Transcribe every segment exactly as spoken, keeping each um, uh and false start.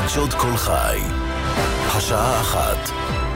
חדשות כל חי, השעה אחת.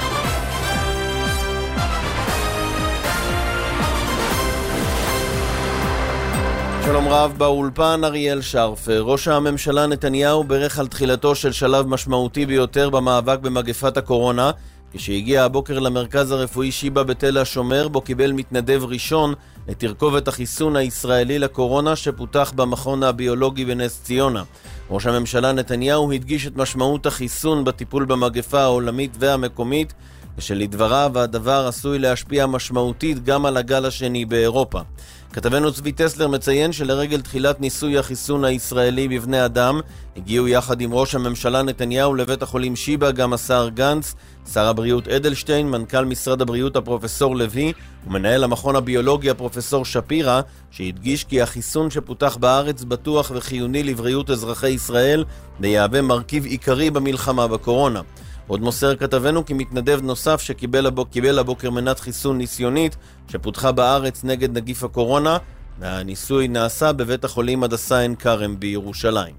שלום רב, באולפן אריאל שרפר. ראש הממשלה נתניהו ברך על תחילתו של שלב משמעותי ביותר במאבק במגפת הקורונה, כשהגיע הבוקר למרכז הרפואי שיבא בתל השומר, בו קיבל מתנדב ראשון את תרכובת החיסון הישראלי לקורונה שפותח במכון הביולוגי בנס ציונה. ראש הממשלה נתניהו הדגיש את משמעות החיסון בטיפול במגפה העולמית והמקומית, ושלדבריו הדבר עשוי להשפיע משמעותית גם על הגל השני באירופה. כתבנו צבי טסלר מציין שלרגל תחילת ניסוי החיסון הישראלי בבני אדם הגיעו יחד עם ראש הממשלה נתניהו לבית החולים שיבא גם השר גנץ, שר הבריאות אדלשטיין, מנכ"ל משרד הבריאות הפרופסור לוי ומנהל המכון הביולוגי הפרופסור שפירא, שהדגיש כי החיסון שפותח בארץ בטוח וחיוני לבריאות אזרחי ישראל ויהווה מרכיב עיקרי במלחמה בקורונה. עוד מוסר כתבנו כי מתנדב נוסף שקיבל הבוק, קיבל הבוקר מנת חיסון ניסיונית שפותחה בארץ נגד נגיף הקורונה, והניסוי נעשה בבית החולים הדסה עין כרם בירושלים.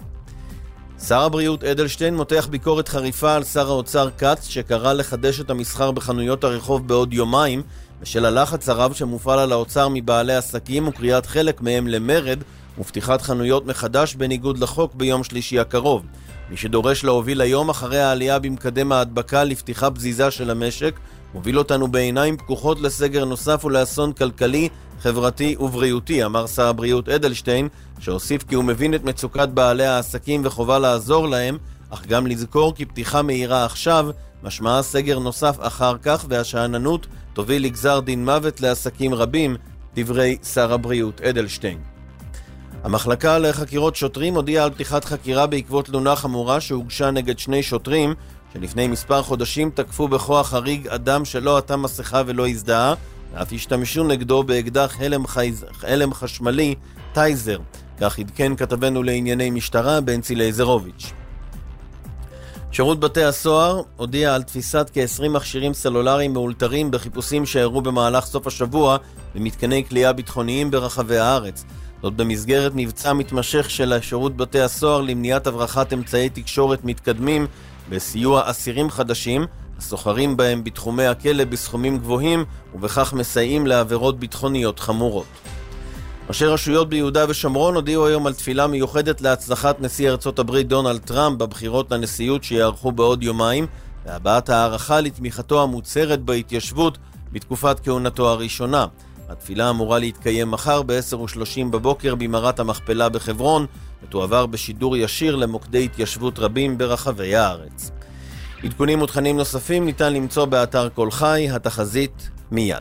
שר הבריאות אדלשטיין מותח ביקורת חריפה על שר האוצר כץ, שקרא לחדש את המסחר בחנויות הרחוב בעוד יומיים, בשל הלחץ הרב שמופעל על האוצר מבעלי עסקים וקריאת חלק מהם למרד ופתיחת חנויות מחדש בניגוד לחוק ביום שלישי הקרוב. מי שדורש להוביל היום אחרי העלייה במקדם ההדבקה לפתיחה בזיזה של המשק, מוביל אותנו בעיניים פקוחות לסגר נוסף ולאסון כלכלי, חברתי ובריאותי, אמר שר הבריאות אדלשטיין, שהוסיף כי הוא מבין את מצוקת בעלי העסקים וחובה לעזור להם, אך גם לזכור כי פתיחה מהירה עכשיו משמעה סגר נוסף אחר כך, והשאננות תוביל לגזר דין מוות לעסקים רבים, דברי שר הבריאות אדלשטיין. המחלקה לחקירות שוטרים הודיעה על פתיחת חקירה בעקבות תלונה חמורה שהוגשה נגד שני שוטרים שלפני מספר חודשים תקפו בכוח הריג אדם שלא עטה מסכה ולא הזדהה, ואף השתמשו נגדו באקדח הלם, חייז... הלם חשמלי טייזר. כך עדכן כתבנו לענייני משטרה בנצי לייזרוביץ'. שירות בתי הסוהר הודיע על תפיסת כ-עשרים מכשירים סלולריים מאולתרים בחיפושים שהירו במהלך סוף השבוע במתקני כליאה ביטחוניים ברחבי הארץ. זאת במסגרת מבצע מתמשך של שירות בתי הסוהר למניעת הברחת אמצעי תקשורת מתקדמים בסיוע אסירים חדשים, הסוחרים בהם בתחומי הכלא בסכומים גבוהים ובכך מסייעים לעבירות ביטחוניות חמורות. ראשי רשויות ביהודה ושומרון הודיעו היום על תפילה מיוחדת להצלחת נשיא ארצות הברית דונלד טראמפ בבחירות לנשיאות שיערכו בעוד יומיים, והבעת הערכה לתמיכתו המוצהרת בהתיישבות בתקופת כהונתו הראשונה. התפילה אמורה להתקיים מחר ב-עשר ושלושים בבוקר במערת המכפלה בחברון, ותועבר בשידור ישיר למוקדי התיישבות רבים ברחבי הארץ. עדכונים ותכנים נוספים ניתן למצוא באתר כל חי, התחזית מיד.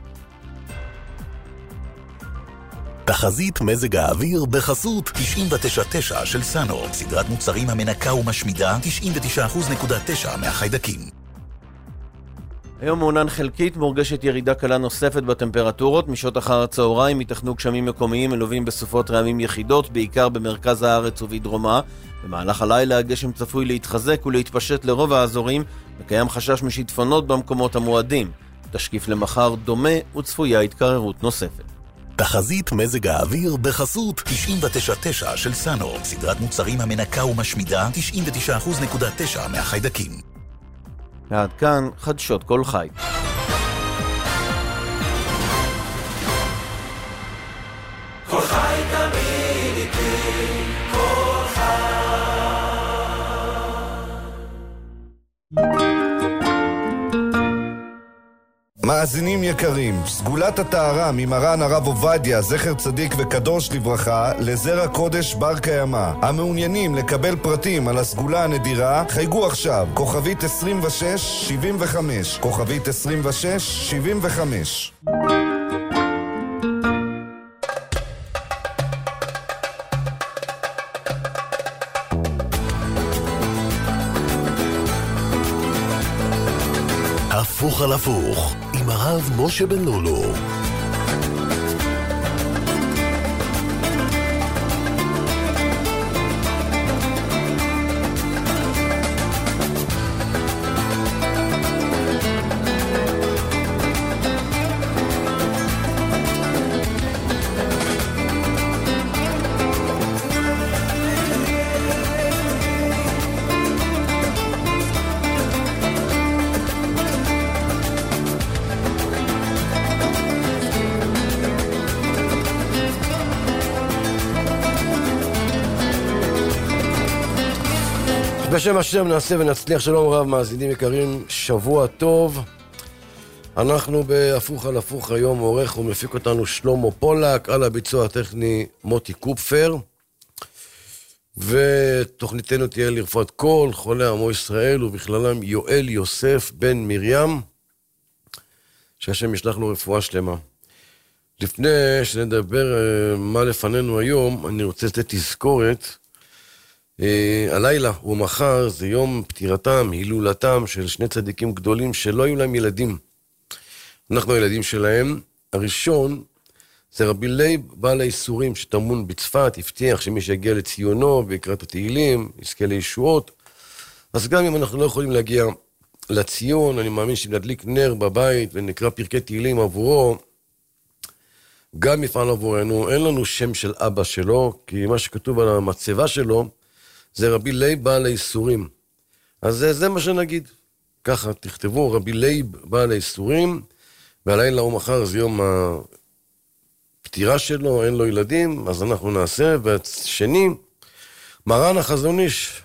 תחזית מזג האוויר בחסות תשעים ותשע נקודה תשע של סאנו, סדרת מוצרים המנקה ומשמידה תשעים ותשע נקודה תשע מהחיידקים. היום מעונן חלקית, מורגשת ירידה קלה נוספת בטמפרטורות. משעות אחר הצהריים ייתכנו גשמים מקומיים מלווים בסופות רעמים יחידות, בעיקר במרכז הארץ ובדרומה. במהלך הלילה הגשם צפוי להתחזק ולהתפשט לרוב האזורים, וקיים חשש משיטפונות במקומות המועדים. תשקיף למחר דומה וצפויה התקררות נוספת. תחזית מזג האוויר בחסות תשעים ותשע נקודה תשע של סאנו, סדרת מוצרים המנקה ומשמידה תשעים ותשע נקודה תשע מהחיידקים. ועד כאן חדשות כל חי. כל חי תמיד איתי, כל חי. מאזינים יקרים, סגולת הטהרה ממרן הרב עובדיה, זכר צדיק וקדוש לברכה, לזרע קודש בר קיימא. המעוניינים לקבל פרטים על הסגולה הנדירה, חייגו עכשיו, כוכבית עשרים ושש שבעים וחמש, כוכבית עשרים ושש שבעים וחמש. הפוך על הפוך עם הרב משה בן לולו. בשם השם נעשה ונצליח. שלום רב מאזינים יקרים, שבוע טוב. אנחנו בהפוך על הפוך היום, עורך ומפיק אותנו שלמה פולק, על הביצוע הטכני מוטי קופפר, ותוכניתנו תהיה לרפואת כל חולי עמו ישראל, ובכללם יואל יוסף בן מרים, שהשם ישלח לו רפואה שלמה. לפני שנדבר מה לפנינו היום, אני רוצה לתת תזכורת. הלילה ומחר זה יום פטירתם, הילולתם של שני צדיקים גדולים שלא היו להם ילדים. אנחנו הילדים שלהם. הראשון זה רבי לייב בעל האיסורים שטמון בצפת, הבטיח שמי שיגיע לציונו ויקרא את התהילים יזכה לישועות. אז גם אם אנחנו לא יכולים להגיע לציון, אני מאמין שנדליק נר בבית ונקרא פרקי תהילים עבורו, גם יפעל עבורנו. אין לנו שם של אבא שלו, כי מה שכתוב על המצבה שלו זה רבי לייב בעל האיסורים. אז זה, זה מה שנגיד. ככה תכתבו, רבי לייב בעל האיסורים, והלילה ומחר זה יום הפטירה שלו, אין לו ילדים, אז אנחנו נעשה. והשני, מרן החזון איש,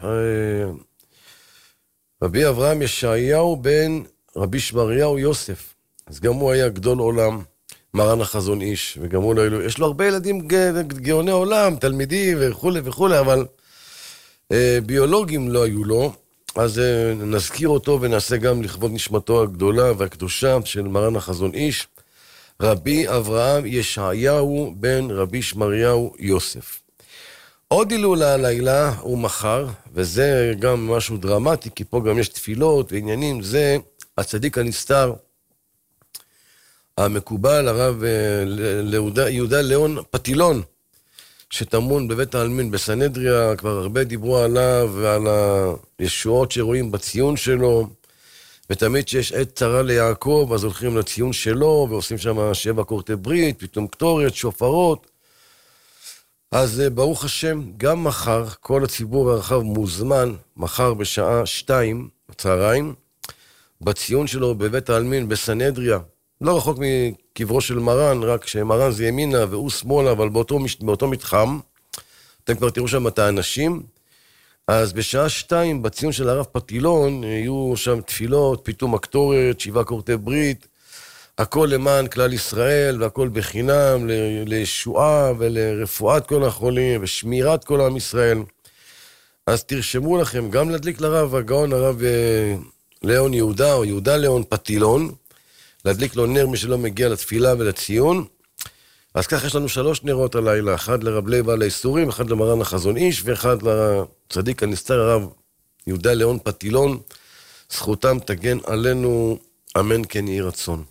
רבי אברהם ישעיהו בן רבי שמריהו יוסף. אז גם הוא היה גדול עולם, מרן החזון איש, וגם הוא לא היה לו, יש לו הרבה ילדים גאוני עולם, תלמידים וכו' וכו', אבל ביולוגים לא היו לו. אז נזכיר אותו ונעשה גם לכבוד נשמתו הגדולה והקדושה של מרן החזון איש, רבי אברהם ישעיהו בן רבי שמריהו יוסף. עוד הילולה הלילה הוא מחר, וזה גם משהו דרמטי, כי פה גם יש תפילות ועניינים. זה הצדיק הנסתר המקובל, הרב יהודה, יהודה ליאון פטילון, שטמון בבית העלמין בסנהדריה. כבר הרבה דיברו עליו ועל הישועות שרואים בציון שלו, ותמיד שיש עת צרה ליעקב אז הולכים לציון שלו ועושים שם שבע קורטי ברית, פתאום קטורת, שופרות. אז ברוך השם, גם מחר כל הציבור הרחב מוזמן, מחר בשעה שתיים בצהריים, בציון שלו בבית העלמין בסנהדריה, לא רחוק מקברו של מרן, רק שמרן זה ימינה והוא שמאלה, אבל באותו, באותו מתחם. אתם כבר תראו שם את האנשים. אז בשעה שתיים בציון של הרב פטילון יהיו שם תפילות, פתאום הקטורת, שבעה קורטי ברית, הכל למען כלל ישראל, והכל בחינם לישועה ולרפואת כל החולים ושמירת כל עם ישראל. אז תרשמו לכם גם להדליק לרב הגאון, הרב ליאון יהודה או יהודה ליאון פטילון, להדליק לו נר מי שלא מגיע לתפילה ולציון. אז כך יש לנו שלוש נרות הלילה, אחד לרב לייב בעל האיסורים, אחד למרן החזון איש, ואחד לצדיק הנסתר הרב יהודה ליאון פטילון. זכותם תגן עלינו, אמן כן יהי רצון.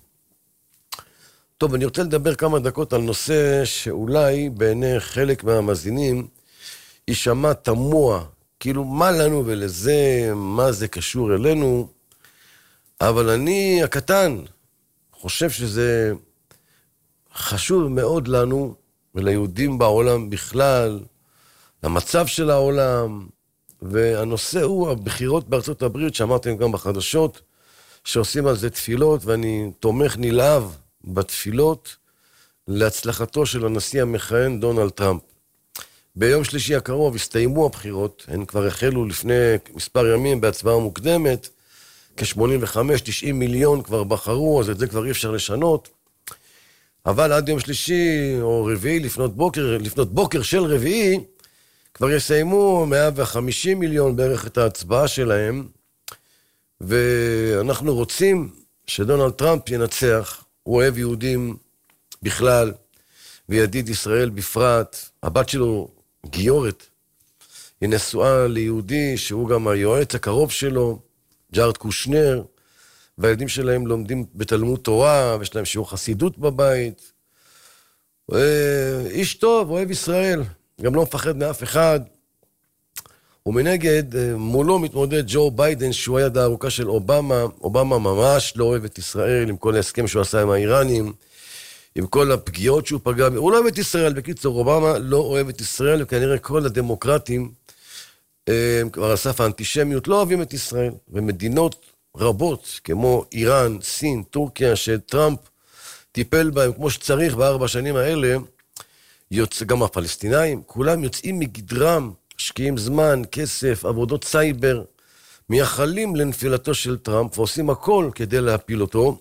טוב, אני רוצה לדבר כמה דקות על נושא שאולי בעיני חלק מהמאזינים יישמע תמוה, כאילו מה לנו ולזה, מה זה קשור אלינו, אבל אני הקטן חושב שזה חשוב מאוד לנו וליהודים בעולם בכלל, למצב של העולם, והנושא הוא הבחירות בארצות הברית, שאמרתם גם בחדשות, שעושים על זה תפילות, ואני תומך נלהב בתפילות להצלחתו של הנשיא המכהן דונלד טראמפ. ביום שלישי הקרוב הסתיימו הבחירות, הן כבר החלו לפני מספר ימים בהצבעה מוקדמת, כ-שמונים וחמש תשעים מיליון כבר בחרו, אז את זה כבר אי אפשר לשנות. אבל עד יום שלישי או רביעי, לפנות בוקר, לפנות בוקר של רביעי, כבר יסיימו מאה וחמישים מיליון בערך את ההצבעה שלהם, ואנחנו רוצים שדונלד טראמפ ינצח. הוא אוהב יהודים בכלל, וידיד ישראל בפרט. הבת שלו גיורת, היא נשואה ליהודי שהוא גם היועץ הקרוב שלו, ג'ארד קושנר, והילדים שלהם לומדים בתלמוד תורה, ויש להם שיעור חסידות בבית. איש טוב, אוהב ישראל, גם לא מפחד מאף אחד. ומנגד, מולו מתמודד ג'ו ביידן, שהוא היד הארוכה של אובמה. אובמה ממש לא אוהב את ישראל, עם כל ההסכם שהוא עשה עם האיראנים, עם כל הפגיעות שהוא פגע, הוא לא אוהב את ישראל. בקיצור, אובמה לא אוהב את ישראל, וכנראה כל הדמוקרטים, כבר על סף האנטישמיות, לא אוהבים את ישראל. ומדינות רבות, כמו איראן, סין, טורקיה, שטראמפ טיפל בהם כמו שצריך בארבע שנים האלה, יוצא, גם הפלסטינאים, כולם יוצאים מגדרם, משקיעים זמן, כסף, עבודות סייבר, מייחלים לנפילתו של טראמפ, ועושים הכל כדי להפיל אותו,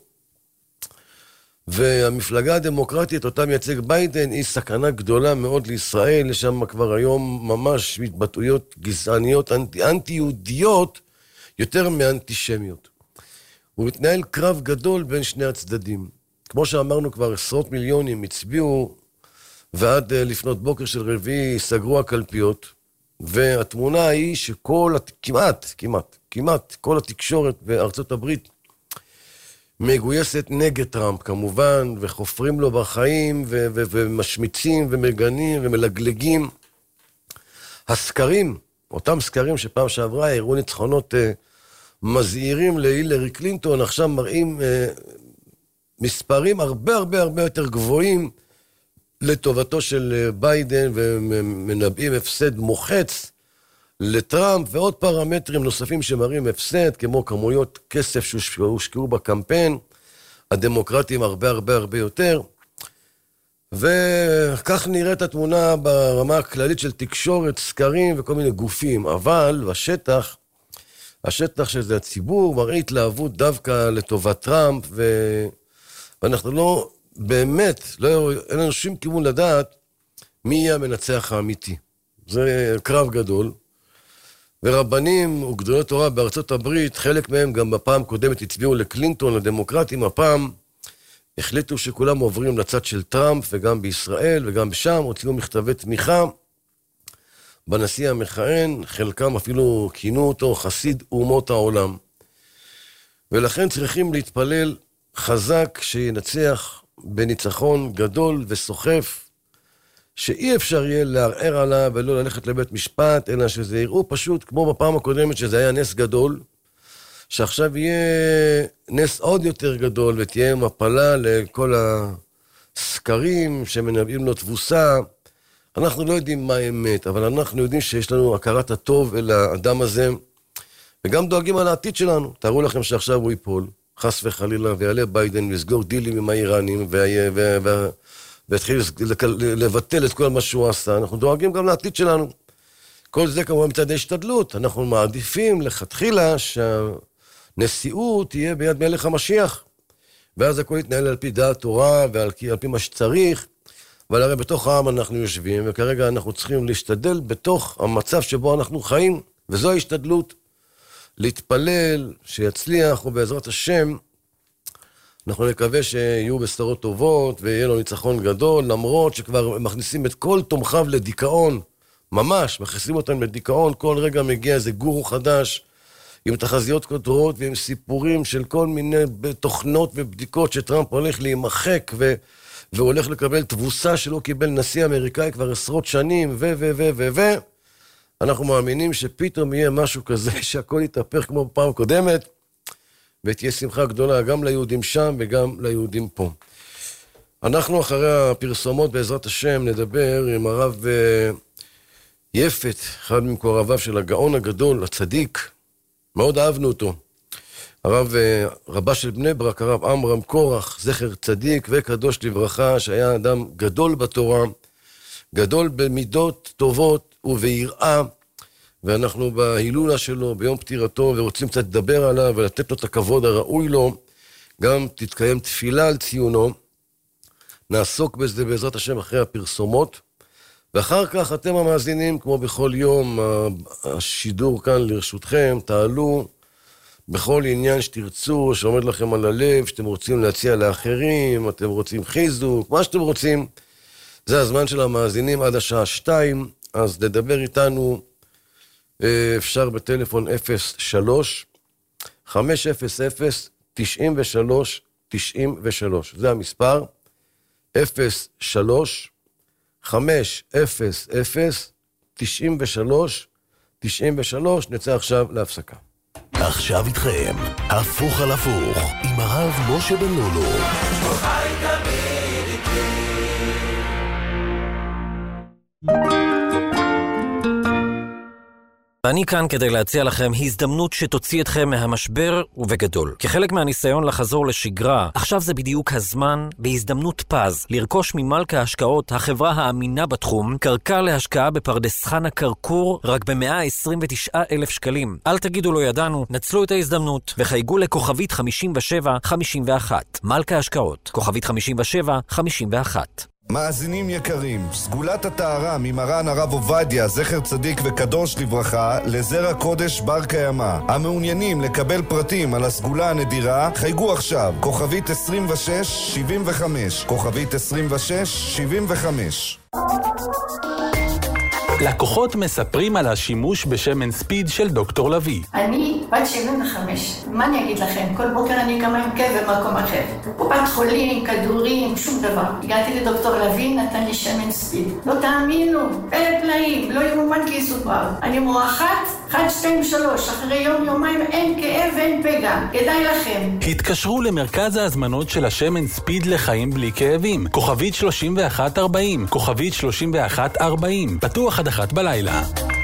והמפלגה הדמוקרטית, אותה מייצג ביידן, היא סכנה גדולה מאוד לישראל, יש שם כבר היום ממש התבטאויות גזעניות, אנטי, אנטי-יהודיות, יותר מאנטישמיות. הוא מתנהל קרב גדול בין שני הצדדים. כמו שאמרנו כבר, עשרות מיליונים הצביעו, ועד לפנות בוקר של רביעי סגרו הקלפיות, והתמונה היא שכל, כמעט, כמעט, כמעט, כל התקשורת בארצות הברית מגויסת נגד טראמפ, כמובן, וחופרים לו בחיים, ו- ו- ומשמיצים ומגנים ומלגלגים. הסקרים, אותם סקרים שפעם שעברה, הראו ניצחונות uh, מזהירים להילרי קלינטון, עכשיו מראים uh, מספרים הרבה הרבה הרבה יותר גבוהים לטובתו של ביידן, ומנבאים הפסד מוחץ לטראמפ, ועוד פרמטרים נוספים שמראים הפסד, כמו כמויות כסף שהושקעו בקמפיין, הדמוקרטים הרבה הרבה הרבה יותר, וכך נראית התמונה ברמה הכללית של תקשורת, סקרים וכל מיני גופים, אבל בשטח, השטח שזה הציבור, מראה התלהבות דווקא לטובת טראמפ, ו... ואנחנו לא, באמת, לא, אין לנו שום כיוון לדעת מי יהיה המנצח האמיתי. זה קרב גדול. ורבנים וגדולי תורה בארצות הברית, חלק מהם גם בפעם קודמת הצביעו לקלינטון, לדמוקרטים, הפעם החליטו שכולם עוברים לצד של טראמפ, וגם בישראל וגם שם, הוציאו מכתבי תמיכה בנשיא המכהן, חלקם אפילו כינו אותו חסיד אומות העולם. ולכן צריכים להתפלל חזק שינצח בניצחון גדול וסוחף, שאי אפשר יהיה לערער עליו ולא ללכת לבית משפט, אלא שזה יראו פשוט, כמו בפעם הקודמת שזה היה נס גדול, שעכשיו יהיה נס עוד יותר גדול, ותהיה מפלה לכל הסקרים שמנבאים לו תבוסה. אנחנו לא יודעים מה האמת, אבל אנחנו יודעים שיש לנו הכרת הטוב אל האדם הזה, וגם דואגים על העתיד שלנו. תארו לכם שעכשיו הוא ייפול, חס וחלילה, ויעלה ביידן ויסגור דילים עם האיראנים, ויה, ויה, ויה, והתחיל לבטל את כל מה שהוא עשה. אנחנו דואגים גם לעתיד שלנו. כל זה כמובן מצד ההשתדלות. אנחנו מעדיפים לכתחילה שהנשיאות תהיה ביד מלך המשיח. ואז הכל יתנהל על פי דעת תורה ועל פי מה שצריך. אבל הרי בתוך העם אנחנו יושבים, וכרגע אנחנו צריכים להשתדל בתוך המצב שבו אנחנו חיים, וזו ההשתדלות. להתפלל, שיצליח, ובעזרת השם, אנחנו נקווה שיהיו בשורות טובות, ויהיה לו ניצחון גדול, למרות שכבר מכניסים את כל תומכיו לדיכאון, ממש, מכניסים אותם לדיכאון, כל רגע מגיע איזה גורו חדש, עם תחזיות כותרות, ועם סיפורים של כל מיני תוכנות ובדיקות, שטראמפ הולך להימחק, ו... והוא הולך לקבל תבוסה שלא קיבל נשיא אמריקאי כבר עשרות שנים, ו... ו... ו... ו... ו... אנחנו מאמינים שפתאום יהיה משהו כזה, שהכל יתהפך כמו בפעם קודמת, ותהיה שמחה גדולה גם ליהודים שם וגם ליהודים פה. אנחנו אחרי הפרסומות בעזרת השם נדבר עם הרב יפת, אחד ממקורביו של הגאון הגדול, הצדיק, מאוד אהבנו אותו. הרב רבה של בני ברק, הרב עמרם קורח, זכר צדיק וקדוש לברכה, שהיה אדם גדול בתורה, גדול במידות טובות וביראה, ואנחנו בהילולה שלו, ביום פטירתו, ורוצים קצת לדבר עליו ולתת לו את הכבוד הראוי לו, גם תתקיים תפילה על ציונו, נעסוק בזה בעזרת השם אחרי הפרסומות, ואחר כך אתם המאזינים, כמו בכל יום, השידור כאן לרשותכם, תעלו בכל עניין שתרצו, שעומד לכם על הלב, שאתם רוצים להציע לאחרים, אתם רוצים חיזוק, מה שאתם רוצים, זה הזמן של המאזינים עד השעה שתיים, אז לדבר איתנו אפשר בטלפון אפס שלוש חמש אפס אפס תשעים ושלוש תשעים ושלוש, זה המספר, אפס שלוש חמש אפס אפס תשעים ושלוש תשעים ושלוש. נצא עכשיו להפסקה. עכשיו איתכם, הפוך על הפוך, עם הרב משה בן לולו. חי תמיד איתי. אני כאן כדי להציע לכם הזדמנות שתוציא אתכם מהמשבר ובגדול. כחלק מהניסיון לחזור לשגרה, עכשיו זה בדיוק הזמן, בהזדמנות פז, לרכוש ממלכה ההשקעות, החברה האמינה בתחום, קרקע להשקעה בפרדס חנה קרקור, רק ב-מאה עשרים ותשעה אלף שקלים. אל תגידו לא ידענו, נצלו את ההזדמנות, וחייגו לכוכבית חמישים ושבע חמישים ואחת. מלכה ההשקעות, כוכבית חמישים ושבע חמישים ואחת. מאזינים יקרים, סגולת הטהרה ממרן הרב עובדיה, זכר צדיק וקדוש לברכה, לזרע קודש בר קיימא. המעוניינים לקבל פרטים על הסגולה הנדירה, חייגו עכשיו, כוכבית עשרים ושש שבעים וחמש, כוכבית עשרים ושש שבעים וחמש. לקוחות מספרים על השימוש בשמן ספיד של דוקטור לוי. אני בת שבעים וחמש. מה אני אגיד לכם? כל בוקר אני קמה עם כאב במקום אחר. קופת חולים, כדורים, שום דבר. הגעתי לדוקטור לוי, נתן לי שמן ספיד. לא תאמינו, פלא פלאים, לא יאומן כי יסופר. אני מורחת, אחת, שתיים, שלוש. אחרי יום, יומיים אין כאב ואין פגע. כדאי לכם. התקשרו למרכז ההזמנות של השמן ספיד לחיים בלי כאבים. כוכבית שלושים ואחת ארבעים. כוכבית שלושים ואחת ארבעים. פתוח עד אחת בלילה.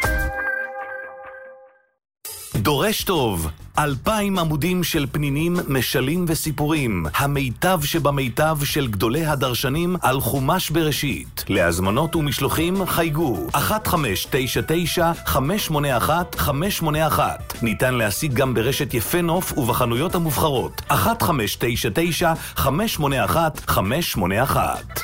דורש טוב, אלפיים עמודים של פנינים, משלים וסיפורים, המיטב שבמיטב של גדולי הדרשנים על חומש בראשית. להזמנות ומשלוחים חייגו אחת חמש תשע תשע חמש שמונה אחת חמש שמונה אחת. ניתן להשיג גם ברשת יפה נוף ובחנויות המובחרות. אחת חמש תשע תשע חמש שמונה אחת חמש שמונה אחת.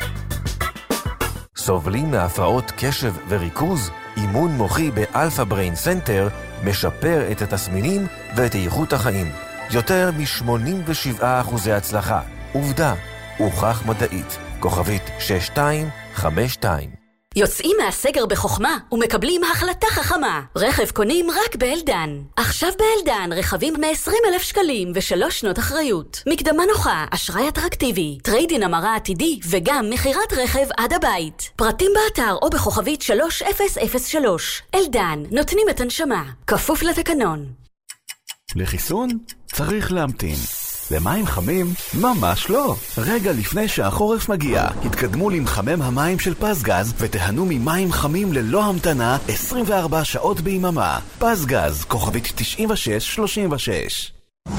סובלים מהפרעות קשב וריכוז? אימון מוחי באלפא בריין סנטר משפר את התסמינים ואת איכות החיים. יותר מ-שמונים ושבעה אחוזי הצלחה. עובדה, הוכח מדעית. כוכבית שש שתיים חמש שתיים. יוצאים מהסגר בחוכמה ומקבלים החלטה חכמה. רכב קונים רק באלדן. עכשיו באלדן רכבים מ-עשרים אלף שקלים ושלוש שנות אחריות. מקדמה נוחה, אשראי אטרקטיבי, טריידין המרה עתידי וגם מחירת רכב עד הבית. פרטים באתר או בכוכבית שלוש אפס אפס שלוש. אלדן, נותנים את הנשמה. כפוף לתקנון. לחיסון צריך להמתין. למים חמים? ממש לא. רגע לפני שהחורף מגיע, התקדמו למחמם המים של פזגז ותהנו ממים חמים ללא המתנה עשרים וארבע שעות ביממה. פזגז, כוכבית תשעים ושש שלושים ושש.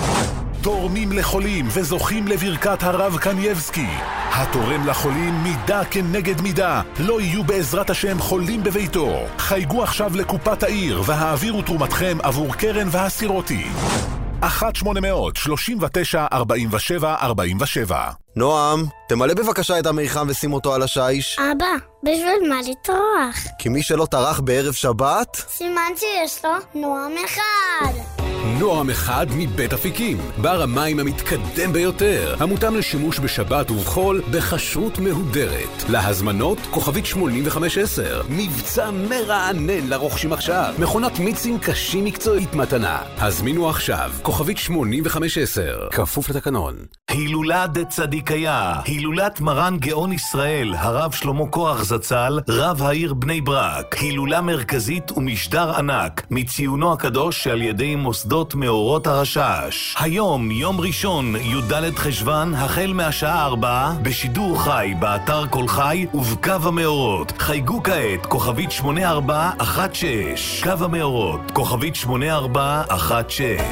תורמים לחולים וזוכים לברכת הרב קנייבסקי. התורם לחולים מידה כנגד מידה. לא יהיו בעזרת השם חולים בביתו. חייגו עכשיו לקופת העיר והעבירו תרומתכם עבור קרן והסירותי. אחת שמונה מאות שלושים ותשע ארבעים ושבע ארבעים ושבע. נועם, תמלא בבקשה את המיחם ושים אותו על השיש. אבא, בשביל מה לטרוח? כי מי שלא טרח בערב שבת, סימן שיש לו נועם אחד. נועם אחד מבית אפיקים, בר המים המתקדם ביותר, המותאם לשימוש בשבת ובחול בכשרות מהודרת. להזמנות כוכבית שמונים וחמש עשר. מבצע מרענן לרוכשים עכשיו. מכונת מיצים קשים מקצועית מתנה. הזמינו עכשיו כוכבית שמונים וחמש עשר. כפוף לתקנון. הילולת צדיקיה, הילולת מרן גאון ישראל, הרב שלמה קורח זצ"ל, רב העיר בני ברק. הילולה מרכזית ומשדר ענק, מציונו הקדוש שעל ידי מוסדות מאורות הרשש. היום, יום ראשון, י"ד חשוון, החל מהשעה ארבע, בשידור חי, באתר כל חי ובקו המאורות. חייגו כעת, כוכבית שמונה ארבע אחת שש. קו המאורות, כוכבית שמונה ארבע אחת שש.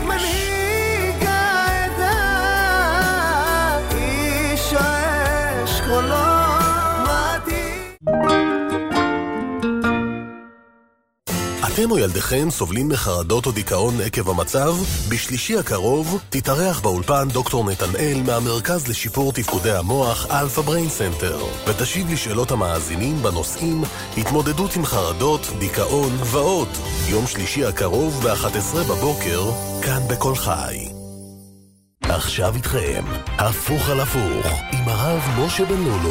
אתם או ילדיכם סובלים מחרדות או דיכאון עקב המצב? בשלישי הקרוב תתארח באולפן דוקטור נתנאל מהמרכז לשיפור תפקודי המוח אלפא בריין סנטר ותשיב לשאלות המאזינים בנושאים התמודדות עם חרדות, דיכאון ועוד. יום שלישי הקרוב ב-אחת עשרה בבוקר כאן בכל חי. עכשיו איתכם, הפוך על הפוך, עם הרב משה בן לולו.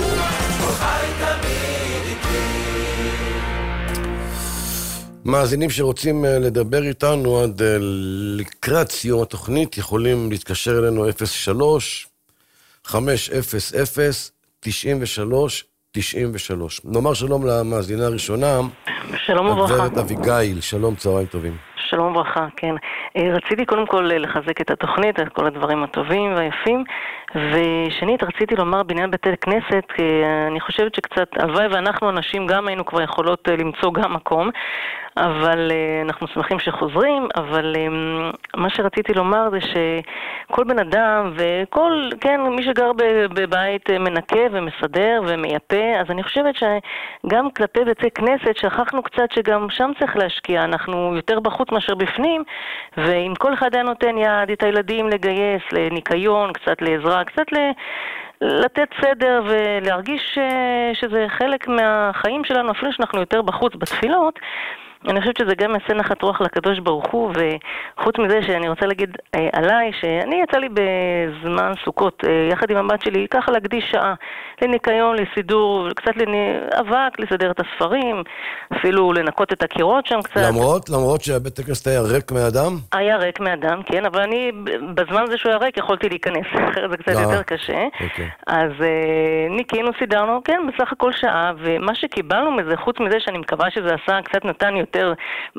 מאזינים שרוצים לדבר איתנו עד לקראת סיום התוכנית, יכולים להתקשר אלינו אפס שלוש חמש אפס אפס תשעים ושלוש תשעים ושלוש. נאמר שלום למאזינה הראשונה. שלום וברכה. הגברת אביגיל, שלום, צהריים טובים. שלום וברכה, כן. רציתי קודם כל לחזק את התוכנית, את כל הדברים הטובים והיפים, ושנית, רציתי לומר בעניין בתי כנסת, אני חושבת שקצת, הלוואי ואנחנו אנשים גם היינו כבר יכולות למצוא גם מקום, אבל אנחנו שמחים שחוזרים, אבל מה שרציתי לומר זה שכל בן אדם וכל, כן, מי שגר בבית מנקה ומסדר ומייפה, אז אני חושבת שגם כלפי בתי כנסת שכחנו קצת שגם שם צריך להשקיע, אנחנו יותר בחוץ מאשר בפנים, ואם כל אחד היה נותן יד את הילדים לגייס לניקיון, קצת לעזרה, קצת ל... לתת סדר ולהרגיש שזה חלק מהחיים שלנו, אפילו שאנחנו יותר בחוץ בתפילות, אני חושבת שזה גם יעשה נחת רוח לקדוש ברוך הוא, וחוץ מזה שאני רוצה להגיד אה, עליי, שאני יצא לי בזמן סוכות, אה, יחד עם הבת שלי, ככה להקדיש שעה לניקיון, לסידור, קצת לאבק, לסדר את הספרים, אפילו לנקות את הקירות שם קצת. למרות, למרות שהבית הכנסת היה ריק מאדם? היה ריק מאדם, כן, אבל אני, בזמן הזה שהוא היה ריק, יכולתי להיכנס, אחרת זה קצת לא. יותר קשה. אוקיי. אז אה, ניקינו, סידרנו, כן, בסך הכל שעה, ומה שקיבלנו מזה, חוץ מזה שאני מקווה שזה עשה, קצת נתן יותר,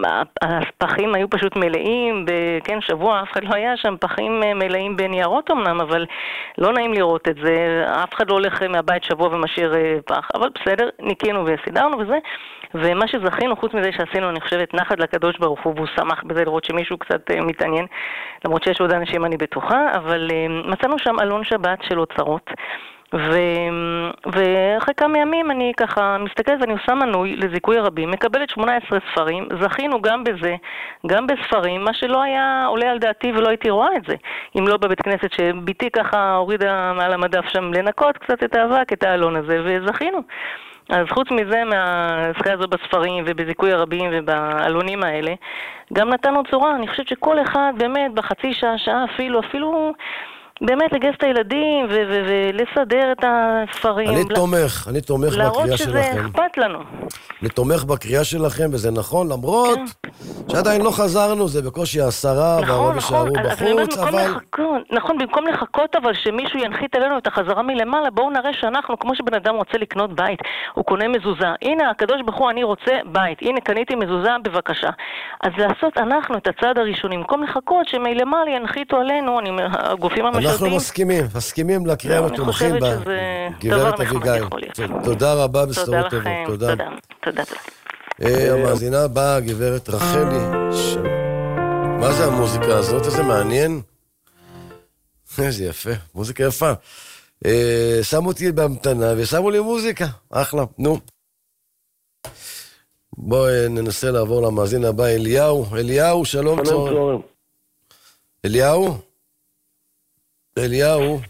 הפחים היו פשוט מלאים, כן, שבוע אף אחד לא היה שם, פחים מלאים בניירות אמנם, אבל לא נעים לראות את זה, אף אחד לא הולך מהבית שבוע ומשאיר פח, אבל בסדר, ניקינו וסידרנו וזה, ומה שזכינו, חוץ מזה שעשינו, אני חושבת, נחת לקדוש ברוך הוא, והוא שמח בזה לראות שמישהו קצת מתעניין, למרות שיש עוד אנשים אני בטוחה, אבל מצאנו שם אלון שבת של אוצרות, ו... ואחרי כמה ימים אני ככה מסתכלת ואני עושה מנוי לזיכוי הרבים, מקבלת שמונה עשרה ספרים, זכינו גם בזה, גם בספרים, מה שלא היה עולה על דעתי ולא הייתי רואה את זה, אם לא בבית כנסת שביתי ככה הורידה מעל המדף שם לנקות קצת את האבק, את האלון הזה, וזכינו. אז חוץ מזה, מהזכייה הזו בספרים ובזיכוי הרבים ובאלונים האלה, גם נתנו צורה, אני חושבת שכל אחד באמת בחצי שעה, שעה אפילו, אפילו באמת לגייס את הילדים ולסדר את הספרים. אני תומך, אני תומך בקריאה שלכם. להראות שזה אכפת לנו. אני תומך בקריאה שלכם, וזה נכון, למרות שעדיין לא חזרנו, זה בקושי העשרה, והרוב יישארו בחוץ, אבל... נכון, במקום לחכות אבל שמישהו ינחית עלינו את החזרה מלמעלה, בואו נראה שאנחנו, כמו שבן אדם רוצה לקנות בית, הוא קונה מזוזה. הנה, הקדוש ברוך הוא, אני רוצה בית. הנה, קניתי מזוזה, בבקשה. אז לעשות אנחנו את הצעד הראשוני, במקום לחכות שמלמעלה ינחיתו עלינו, הגופים המשרתים. אנחנו מסכימים, מסכימים לקריאה ותומכים בגברת אביגיל. תודה רבה, בשורות טובות. תודה. תודה. המאזינה הבאה, גברת רחלי. מה זה המוזיקה הזאת? איזה מעניין. איזה יפה, מוזיקה יפה. שמו אותי בהמתנה ושמו לי מוזיקה. אחלה, נו. בואו ננסה לעבור למאזין הבא, אליהו. אליהו, שלום צהריים. אליהו? אליהו.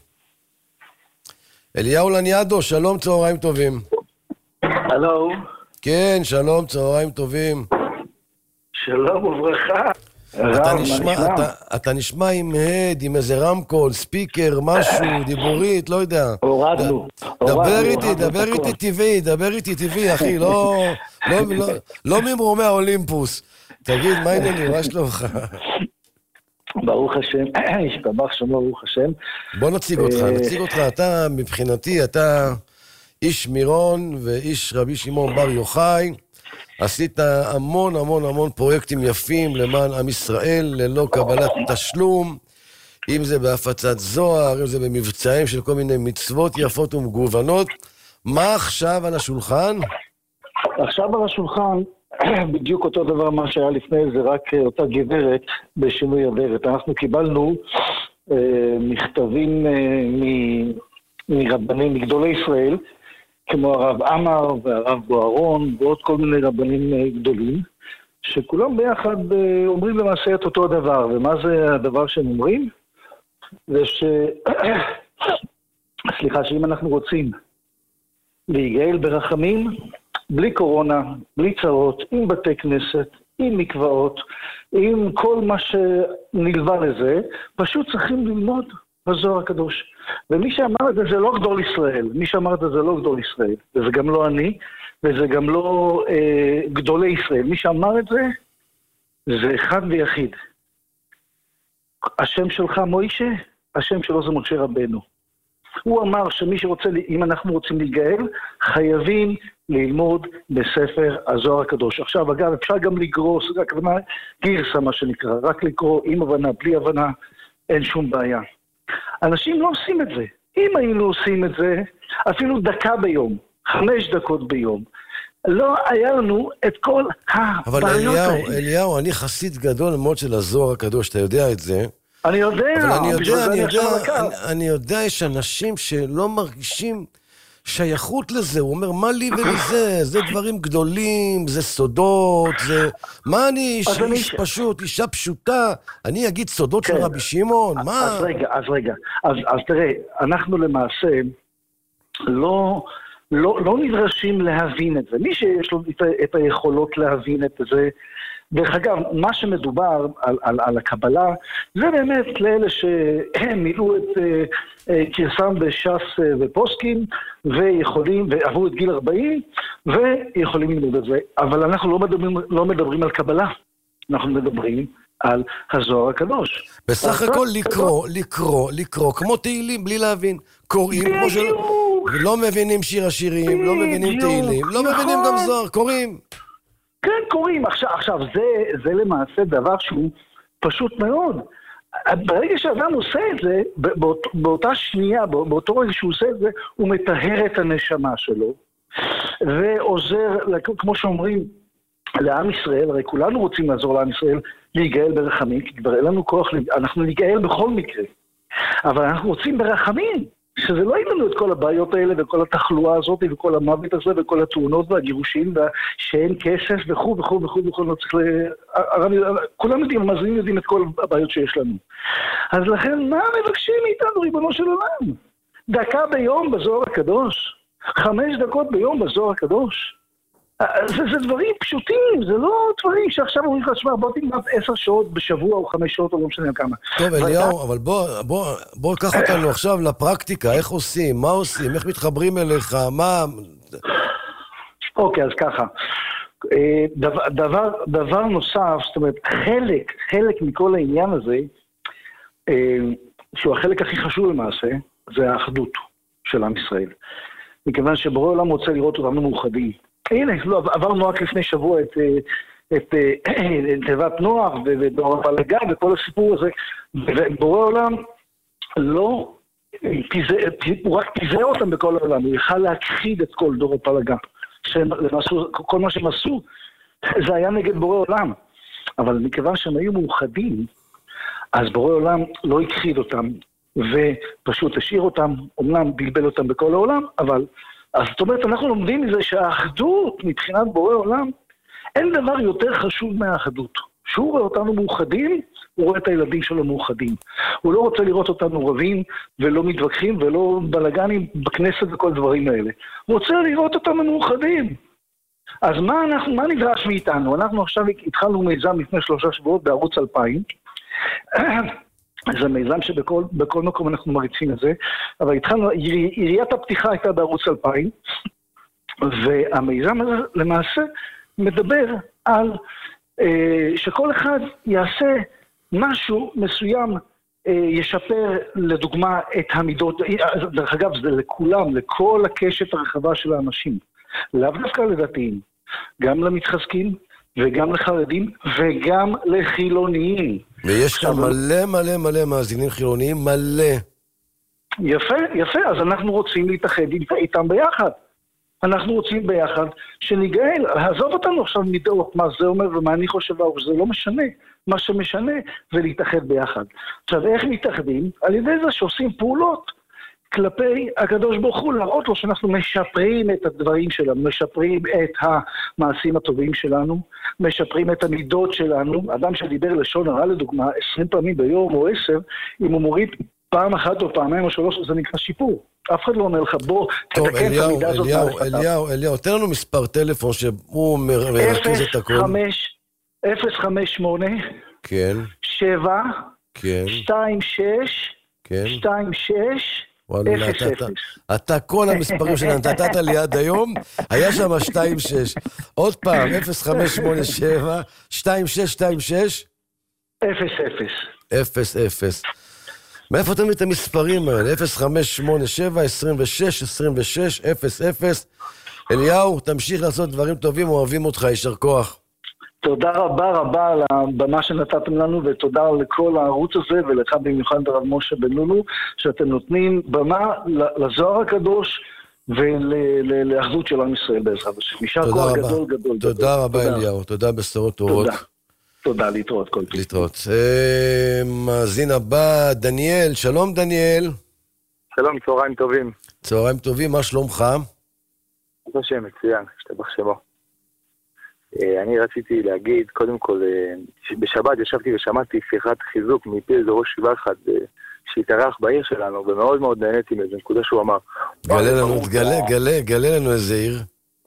אליהו לניאדו, שלום צהריים טובים. הלו. כן, שלום צהריים טובים. שלום וברכה. אתה נשמע, אתה, אתה נשמע עם הד, עם איזה רמקול, ספיקר, משהו, דיבורית, לא יודע. הורדנו. דבר איתי, דבר איתי טבעי, דבר איתי טבעי, אחי, לא, לא, לא, לא ממרומי האולימפוס. תגיד, מה העניינים, מה שלומך? ברוך השם, ישתבח שמו, ברוך השם. בוא נציג אותך, נציג אותך, אתה מבחינתי, אתה איש מירון ואיש רבי שמעון בר יוחאי, עשית המון המון המון פרויקטים יפים למען עם ישראל, ללא קבלת תשלום, אם זה בהפצת זוהר, אם זה במבצעים של כל מיני מצוות יפות ומגוונות. מה עכשיו על השולחן? עכשיו על השולחן, בדיוק אותו דבר מה שהיה לפני, זה רק אותה גברת בשינוי אדרת. אנחנו קיבלנו אה, מכתבים אה, מ, מרבנים, מגדולי ישראל, כמו הרב עמר והרב בוערון ועוד כל מיני רבנים אה, גדולים, שכולם ביחד אה, אומרים למעשה את אותו הדבר. ומה זה הדבר שהם אומרים? זה ש... סליחה, שאם אנחנו רוצים להיגאל ברחמים, בלי קורונה, בלי צרות, עם בתי כנסת, עם מקוואות, עם כל מה שנלווה לזה, פשוט צריכים ללמוד בזוהר הקדוש. ומי שאמר את זה זה לא גדול ישראל, מי שאמר את זה זה לא גדול ישראל, וזה גם לא אני, וזה גם לא אה, גדולי ישראל. מי שאמר את זה, זה אחד ויחיד. השם שלך מוישה, השם שלו זה משה רבנו. הוא אמר שמי שרוצה, אם אנחנו רוצים להיגאל, חייבים ללמוד בספר הזוהר הקדוש. עכשיו, אגב, אפשר גם לגרוס, רק גרסה מה שנקרא, רק לקרוא עם הבנה, בלי הבנה, אין שום בעיה. אנשים לא עושים את זה. אם היינו עושים את זה, אפילו דקה ביום, חמש דקות ביום, לא היה לנו את כל הבעיות האלה. אבל אליהו, אליהו, אני חסיד גדול מאוד של הזוהר הקדוש, אתה יודע את זה. אני יודע, אבל אני יודע, אני יודע, אני, אני יודע, יש אנשים שלא מרגישים שייכות לזה, הוא אומר, מה לי ולזה? זה דברים גדולים, זה סודות, זה... מה אני, איש, איש פשוט, אישה פשוטה, אני אגיד סודות של רבי שמעון, מה? אז רגע, אז רגע, אז, אז תראה, אנחנו למעשה לא, לא, לא נדרשים להבין את זה. מי שיש לו את, את היכולות להבין את זה, דרך אגב, מה שמדובר על, על, על הקבלה, זה באמת לאלה שהם מילאו את אה, קרסם בש"ס ופוסקים, ויכולים, ועברו את גיל ארבעים, ויכולים ללמוד את זה. אבל אנחנו לא מדברים, לא מדברים על קבלה, אנחנו מדברים על הזוהר הקדוש. בסך הכל לקרוא, לקרוא, לקרוא, כמו תהילים, בלי להבין. קוראים כמו שלא, לא מבינים שיר השירים, לא מבינים תהילים, לא מבינים גם זוהר, קוראים. כן, קוראים. עכשיו, עכשיו זה, זה למעשה דבר שהוא פשוט מאוד. ברגע שאדם עושה את זה, באות, באותה שנייה, באותו רגע שהוא עושה את זה, הוא מטהר את הנשמה שלו, ועוזר, כמו שאומרים, לעם ישראל, הרי כולנו רוצים לעזור לעם ישראל, להיגאל ברחמים, כי כבר אין לנו כוח, אנחנו ניגאל בכל מקרה. אבל אנחנו רוצים ברחמים, שזה לא יהיה לנו את כל הבעיות האלה, וכל התחלואה הזאת, וכל המוות הזה, וכל התאונות והגירושים, שאין כסף, וכו' וכו' וכו' וכו', לא צריך ל... כולם יודעים, המאזינים יודעים את כל הבעיות שיש לנו. אז לכן, מה מבקשים מאיתנו, ריבונו של עולם? דקה ביום בזוהר הקדוש, חמש דקות ביום בזוהר הקדוש. זה, זה דברים פשוטים, זה לא דברים שעכשיו אומרים לך, שמע, בוא תלמד עשר שעות בשבוע או חמש שעות או לא משנה כמה. טוב, אליהו, אבל בוא, בוא, בוא קח אותנו עכשיו לפרקטיקה, איך עושים, מה עושים, איך מתחברים אליך, מה... אוקיי, אז ככה. דבר, דבר, דבר נוסף, זאת אומרת, חלק, חלק מכל העניין הזה, שהוא החלק הכי חשוב למעשה, זה האחדות של עם ישראל. מכיוון שבורא עולם רוצה לראות אותנו מאוחדים. הנה, לא, עברנו רק לפני שבוע את, את, את תיבת נוח ודור הפלגה וכל הסיפור הזה, ובורא עולם לא, פיזה, הוא רק פיזר אותם בכל העולם, הוא יכל להכחיד את כל דור הפלגה. שלמעשה, כל מה שהם עשו, זה היה נגד בורא עולם. אבל מכיוון שהם היו מאוחדים, אז בורא עולם לא הכחיד אותם, ופשוט השאיר אותם, אומנם בלבל אותם בכל העולם, אבל... אז זאת אומרת, אנחנו לומדים מזה שהאחדות מבחינת בורא עולם, אין דבר יותר חשוב מהאחדות. שהוא רואה אותנו מאוחדים, הוא רואה את הילדים שלו מאוחדים. הוא לא רוצה לראות אותנו רבים ולא מתווכחים ולא בלגנים בכנסת וכל דברים האלה. הוא רוצה לראות אותנו מאוחדים. אז מה, אנחנו, מה נדרש מאיתנו? אנחנו עכשיו התחלנו מיזם לפני שלושה שבועות בערוץ אלפיים, זה מיזם שבכל בכל מקום אנחנו מריצים את זה, אבל התחלנו, עיריית הפתיחה הייתה בערוץ אלפיים, והמיזם הזה למעשה מדבר על אה, שכל אחד יעשה משהו מסוים, אה, ישפר לדוגמה את המידות, דרך אגב זה לכולם, לכל הקשת הרחבה של האנשים, לאו דווקא לדתיים, גם למתחזקים, וגם לחרדים, וגם לחילוניים. ויש כאן מלא מלא מלא מאזינים חילוניים, מלא. יפה, יפה, אז אנחנו רוצים להתאחד איתם ביחד. אנחנו רוצים ביחד שניגאל, עזוב אותנו עכשיו מדעות מה זה אומר ומה אני חושב, זה לא משנה. מה שמשנה זה להתאחד ביחד. עכשיו, איך מתאחדים? על ידי זה שעושים פעולות כלפי הקדוש ברוך הוא, להראות לו שאנחנו משפרים את הדברים שלנו, משפרים את המעשים הטובים שלנו, משפרים את המידות שלנו. אדם שדיבר לשון הרע לדוגמה, עשרים פעמים ביום או עשר, אם הוא מוריד פעם אחת או פעמיים או שלוש, זה נקרא שיפור. אף אחד לא אומר לך, בוא, תתקן את המידה הזאת. אליהו, אליהו, אליהו, תן לנו מספר טלפון שהוא מרכז את הכל. אפס חמש שמונה כן. שבע כן. שתיים שש כן. שתיים שש וואלה, אתה, אתה, אתה כל המספרים שנתת לי עד היום, היה שם שתיים שש. עוד פעם, אפס חמש שמונה שבע שתיים שש שתיים שש אפס אפס אפס אפס. מאיפה אתם את המספרים האלה? אפס חמש שמונה שבע עשרים ושש עשרים ושש אפס אפס. אליהו, תמשיך לעשות דברים טובים, אוהבים אותך, יישר כוח. תודה רבה רבה על הבמה שנתתם לנו, ותודה לכל הערוץ הזה, ולך במיוחד הרב משה בן לולו, שאתם נותנים במה לזוהר הקדוש, ולאחדות של עם ישראל בעזרת השם. יישר כוח גדול גדול. תודה רבה אליהו, תודה בשורות טובות. תודה, תודה, להתראות כל פעם. להתראות. מאזין הבא, דניאל, שלום דניאל. שלום, צהריים טובים. צהריים טובים, מה שלומך? זה שם מצוין, שתבח שמו. אני רציתי להגיד, קודם כל, בשבת ישבתי ושמעתי שיחת חיזוק מפי איזה ראש שבעה אחד שהתארח בעיר שלנו, ומאוד מאוד נהניתי מאיזה נקודה שהוא אמר. גלה לנו, גלה, גלה, גלה לנו איזה עיר.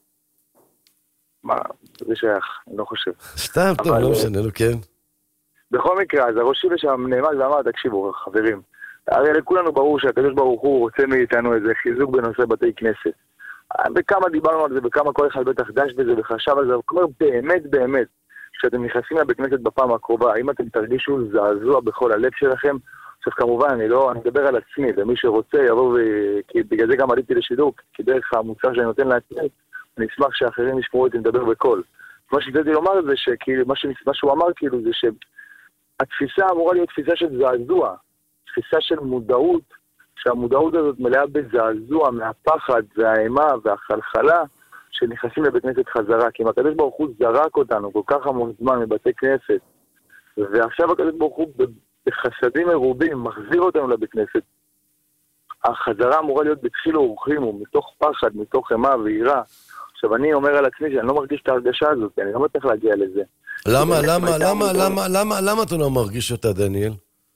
מה, זה שייך, אני לא חושב. סתם, טוב, לא משנה, לא כן. בכל מקרה, אז הראש שבעה שם נעמד ואמר, תקשיבו, חברים, הרי לכולנו ברור שהקדוש ברוך הוא רוצה מאיתנו איזה חיזוק בנושא בתי כנסת. וכמה דיברנו על זה, וכמה כל אחד בטח דש בזה וחשב על זה, וכלומר באמת באמת, כשאתם נכנסים לבית כנסת בפעם הקרובה, האם אתם תרגישו זעזוע בכל הלב שלכם? עכשיו כמובן, אני לא, אני מדבר על עצמי, ומי שרוצה יבוא, כי בגלל זה גם עליתי לשידור, כי דרך המוצר שאני נותן לעצמי, אני אשמח שאחרים ישמעו אותי מדבר בקול. מה שרציתי לומר זה שכאילו, מה, ש... מה שהוא אמר כאילו זה שהתפיסה אמורה להיות תפיסה של זעזוע, תפיסה של מודעות, שהמודעות הזאת מלאה בזעזוע מהפחד והאימה והחלחלה שנכנסים לבית כנסת חזרה, כי אם הקדוש ברוך הוא זרק אותנו כל כך המון זמן מבתי כנסת, ועכשיו הקדוש ברוך הוא בחסדים מרובים מחזיר אותנו לבית כנסת, החזרה אמורה להיות בתחיל אורחים ומתוך פחד, מתוך אימה ויראה. עכשיו אני אומר על עצמי שאני לא מרגיש את ההרגשה הזאת, אני לא מצליח להגיע לזה. למה, למה, למה, למה, למה, למה אתה לא מרגיש אותה, דניאל?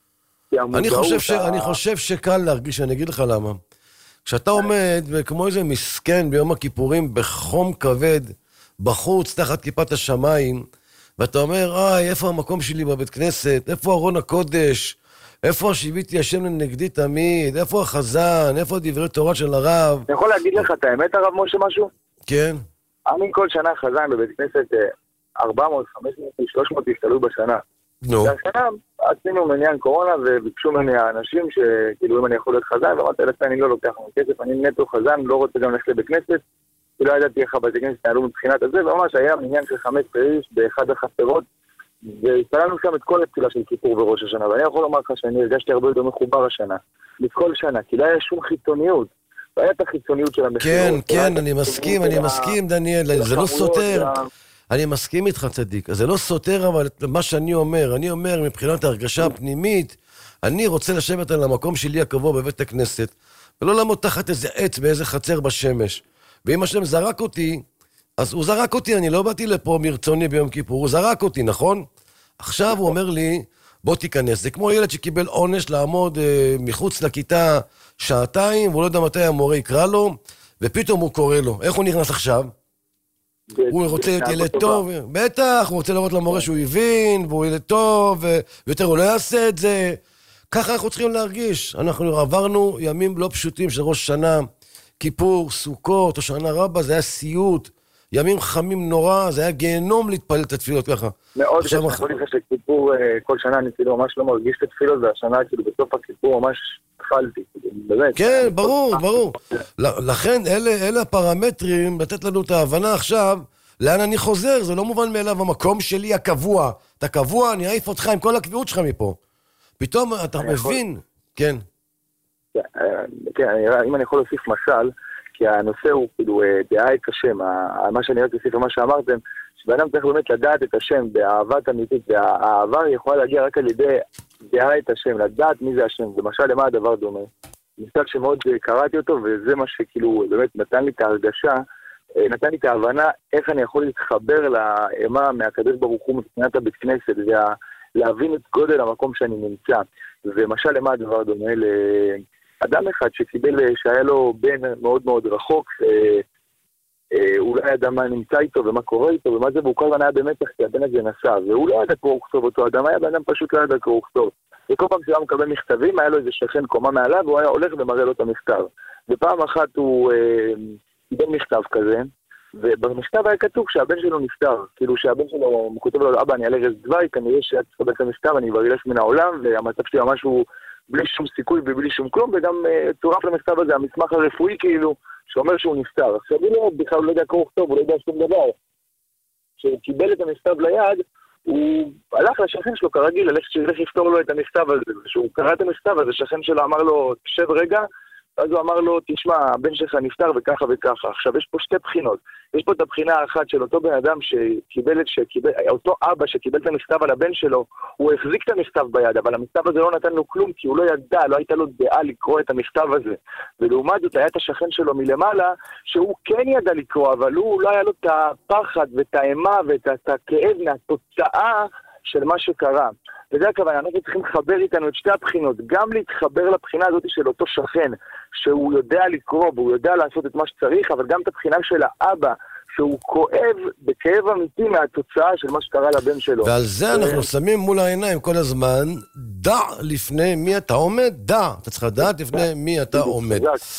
אני חושב ש... אני חושב שקל להרגיש, אני אגיד לך למה. כשאתה עומד כמו איזה מסכן ביום הכיפורים בחום כבד, בחוץ, תחת כיפת השמיים, ואתה אומר, איי, איפה המקום שלי בבית כנסת? איפה ארון הקודש? איפה השיביתי השם לנגדי תמיד? איפה החזן? איפה דברי תורה של הרב? אני יכול להגיד לך את האמת, הרב משה, משהו? כן. אני כל שנה חזן בבית כנסת ארבע מאות, חמש מאות, שלוש מאות תשתלו בשנה. נו. והשנה עשינו מניין קורונה וביקשו ממני האנשים שכאילו אם אני יכול להיות חזן, ואמרתי לצה אני לא לוקח מכסף, אני נטו חזן, לא רוצה גם ללכת לבית כנסת, כי לא ידעתי איך הבתי כנסת תעלו מבחינת הזה, וממש היה מניין של חמש פעיש באחד החסרות, והסתלנו שם את כל התפילה של כיפור וראש השנה, ואני יכול לומר לך שאני הרגשתי הרבה יותר מחובר השנה, מכל שנה, כי לא היה שום חיצוניות, לא היה את החיצוניות של המחירות. כן, כן, אני מסכים, אני מסכים, דניאל, זה לא סותר. אני מסכים איתך צדיק, זה לא סותר אבל מה שאני אומר, אני אומר מבחינת ההרגשה הפנימית, אני רוצה לשבת על המקום שלי הקבוע בבית הכנסת, ולא לעמוד תחת איזה עץ באיזה חצר בשמש, ואם השם זרק אותי, אז הוא זרק אותי, אני לא באתי לפה מרצוני ביום כיפור, הוא זרק אותי, נכון? עכשיו הוא אומר לי, בוא תיכנס, זה כמו ילד שקיבל עונש לעמוד אה, מחוץ לכיתה שעתיים, והוא לא יודע מתי המורה יקרא לו, ופתאום הוא קורא לו, איך הוא נכנס עכשיו? הוא רוצה להיות ילד טוב, בטח, הוא רוצה לראות למורה שהוא הבין, והוא ילד טוב, ויותר הוא לא יעשה את זה. ככה אנחנו צריכים להרגיש. אנחנו עברנו ימים לא פשוטים של ראש שנה, כיפור, סוכות, או שנה רבה, זה היה סיוט, ימים חמים נורא, זה היה גיהנום להתפלל את התפילות ככה. מאוד קשה, אני יכול לך שכיפור כל שנה אני כאילו ממש לא מרגיש את התפילות, והשנה כאילו בסוף הכיפור ממש נפלתי. כן, ברור, ברור. לכן אלה הפרמטרים, לתת לנו את ההבנה עכשיו, לאן אני חוזר, זה לא מובן מאליו, המקום שלי הקבוע. אתה קבוע, אני אעיף אותך עם כל הקביעות שלך מפה. פתאום אתה מבין, כן. כן, אם אני יכול להוסיף משל, כי הנושא הוא כאילו דעה את השם, מה שאני רק אוסיף למה שאמרתם, שבאדם צריך באמת לדעת את השם באהבת אמיתית, והאהבה יכולה להגיע רק על ידי דעה את השם, לדעת מי זה השם, למשל למה הדבר דומה. משל שמאוד קראתי אותו, וזה מה שכאילו באמת נתן לי את ההרגשה, נתן לי את ההבנה איך אני יכול להתחבר לאימה מהקדוש ברוך הוא מבחינת הבית כנסת, ולהבין את גודל המקום שאני נמצא. ומשל למה הדבר דומה לאדם אחד שקיבל, שהיה לו בן מאוד מאוד רחוק, הוא לא ידע מה נמצא איתו ומה קורה איתו ומה זה, והוא כל הזמן היה במתח כי הבן הזה נסע, והוא לא ידע קרוא וכתוב אותו אדם, היה בן אדם פשוט לא ידע קרוא וכתוב. וכל פעם שהוא מקבל מכתבים, היה לו איזה שכן קומה מעליו, והוא היה הולך ומראה לו את המכתב. ופעם אחת הוא קיבל מכתב כזה, ובמכתב היה כתוב שהבן שלו נפטר, כאילו שהבן שלו, הוא כותב לו, אבא, אני על ערש דווי, כנראה שאת תקבל את המכתב, אני כבר ילך מן העולם, והמצב שלי ממש הוא בלי שום סיכוי ובלי שום כלום, וגם צורף למכתב הזה, המסמך הרפואי כאילו, שאומר שהוא נפטר. עכשיו הוא לא, בכלל לא יודע קרוא וכתוב, הוא לא יודע שום דבר. שהוא קיבל את המכתב ליד, הוא הלך לשכן שלו כרגיל, הלך שילך לפתור לו את המכתב הזה, כשהוא קרא את המכתב הזה, השכן שלו אמר לו, תשב רגע, אז הוא אמר לו, תשמע, הבן שלך נפטר וככה וככה. עכשיו, יש פה שתי בחינות. יש פה את הבחינה האחת של אותו בן אדם שקיבל את, שקיבל, אותו אבא שקיבל את המכתב על הבן שלו, הוא החזיק את המכתב ביד, אבל המכתב הזה לא נתן לו כלום, כי הוא לא ידע, לא הייתה לו דעה לקרוא את המכתב הזה. ולעומת זאת, היה את השכן שלו מלמעלה, שהוא כן ידע לקרוא, אבל הוא לא היה לו את הפחד ואת האימה ואת הכאב מהתוצאה של מה שקרה. וזה הכוונה, אנחנו צריכים לחבר איתנו את שתי הבחינות, גם להתחבר לבחינה הזאת של אותו שכן, שהוא יודע לקרוא והוא יודע לעשות את מה שצריך, אבל גם את הבחינה של האבא, שהוא כואב בכאב אמיתי מהתוצאה של מה שקרה לבן שלו. ועל זה אנחנו שמים מול העיניים כל הזמן, דע לפני מי אתה עומד, דע. אתה צריך לדעת לפני מי אתה עומד.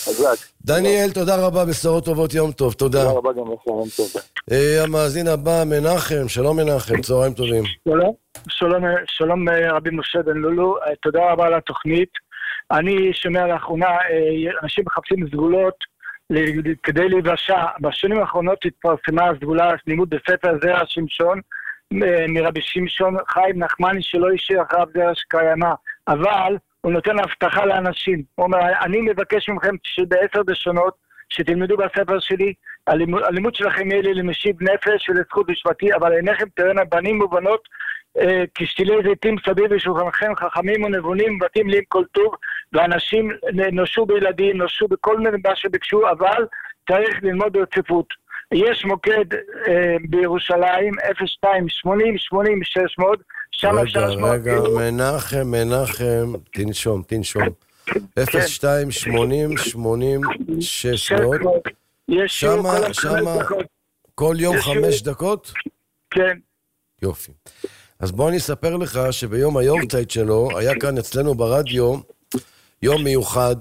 דניאל, תודה רבה, בשורות טובות, יום טוב, תודה. תודה רבה גם לך, יום טוב. המאזין הבא, מנחם, שלום מנחם, צהריים טובים. שלום, שלום, שלום רבי משה בן לולו, תודה רבה על התוכנית. אני שומע לאחרונה, אנשים מחפשים סגולות, כדי להיוושע. בשנים האחרונות התפרסמה הסגולה, לימוד בספר זרע שמשון, מרבי שמשון חיים נחמני שלא השאיר אחריו זרע שקיימה, אבל הוא נותן הבטחה לאנשים. הוא אומר, אני מבקש מכם שבעשר דשונות, שתלמדו בספר שלי, הלימוד, הלימוד שלכם יהיה לי למשיב נפש ולזכות בשבטי, אבל עיניכם תראינה בנים ובנות, אה, כשתילי זיתים סביב ושולחנכם חכמים ונבונים ובתים לי עם כל טוב, ואנשים נושו בילדים, נושו בכל מיני מה שביקשו, אבל צריך ללמוד ברציפות. יש מוקד אה, בירושלים, אפס שתיים שמונים שמונים שש מאות, שם רגע, אפשר לשמוע... רגע, רגע, מנחם, מנחם, תנשום, תנשום. אפס שתיים שמונים שמונים שש מאות. יש שיעור כל שמה, כל יום חמש דקות? כן. יופי. אז בוא אני אספר לך שביום היורצייט שלו, היה כאן אצלנו ברדיו, יום מיוחד,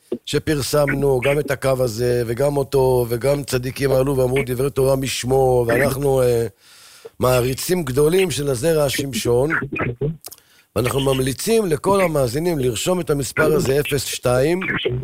שפרסמנו גם את הקו הזה, וגם אותו, וגם צדיקים עלו ואמרו דברי תורה משמו, ואנחנו אה, מעריצים גדולים של הזרע השמשון, ואנחנו ממליצים לכל המאזינים לרשום את המספר הזה אפס שתיים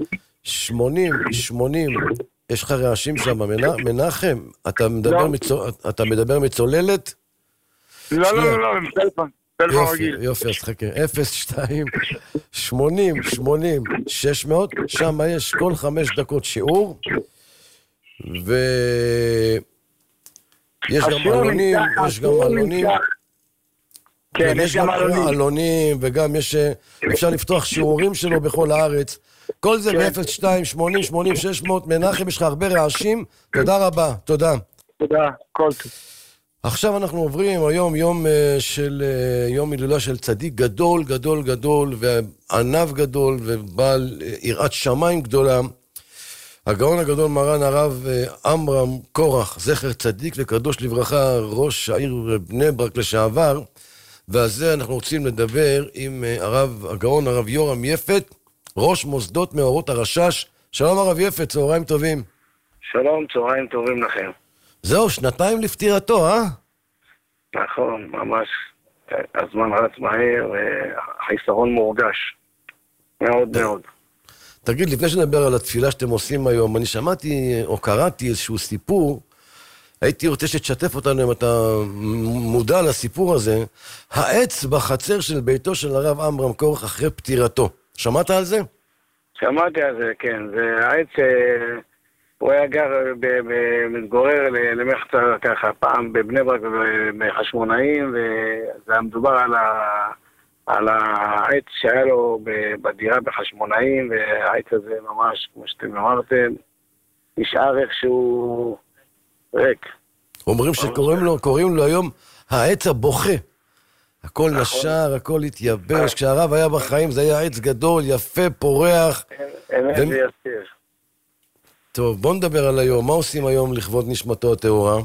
שמונים שמונים, יש לך רעשים שם, מנחם, אתה מדבר, מצול... אתה מדבר מצוללת? לא, לא, לא, לא, טלפון, טלפון רגיל. יופי, אז חכה, אפס שתיים שמונים שמונים שש מאות, שם יש כל חמש דקות שיעור, ויש גם אלונים, יש גם אלונים. כן, יש גם אלונים, וגם יש, אפשר לפתוח שיעורים שלו בכל הארץ. כל זה ב-אפס שתיים שמונים שמונים שש מאות. מנחם, יש לך הרבה רעשים. תודה רבה, תודה. תודה, כל טוב. עכשיו אנחנו עוברים היום יום של, יום הילולה של צדיק גדול, גדול, גדול, וענב גדול, ובעל יראת שמיים גדולה. הגאון הגדול מרן הרב עמרם קורח, זכר צדיק וקדוש לברכה, ראש העיר בני ברק לשעבר, ועל זה אנחנו רוצים לדבר עם הרב, הגאון הרב יורם יפת, ראש מוסדות מאורות הרשש. שלום הרב יפת, צהריים טובים. שלום, צהריים טובים לכם. זהו, שנתיים לפטירתו, אה? נכון, ממש. הזמן רץ מהר, החיסרון מורגש. מאוד מאוד. תגיד, לפני שנדבר על התפילה שאתם עושים היום, אני שמעתי או קראתי איזשהו סיפור, הייתי רוצה שתשתף אותנו אם אתה מודע לסיפור הזה, העץ בחצר של ביתו של הרב עמרם קורח אחרי פטירתו. שמעת על זה? שמעתי על זה, כן. זה העץ, הוא היה גר, מתגורר למחצה ככה, פעם בבני ברק ובחשמונאים, וזה היה מדובר על ה... על העץ שהיה לו בדירה בחשמונאים, והעץ הזה ממש, כמו שאתם אמרתם, נשאר איכשהו ריק. אומרים שקוראים לו, קוראים לו היום העץ הבוכה. הכל נשר, הכל התייבש. כשהרב היה בחיים זה היה עץ גדול, יפה, פורח. אמת ויסיר. טוב, בוא נדבר על היום. מה עושים היום לכבוד נשמתו הטהורה?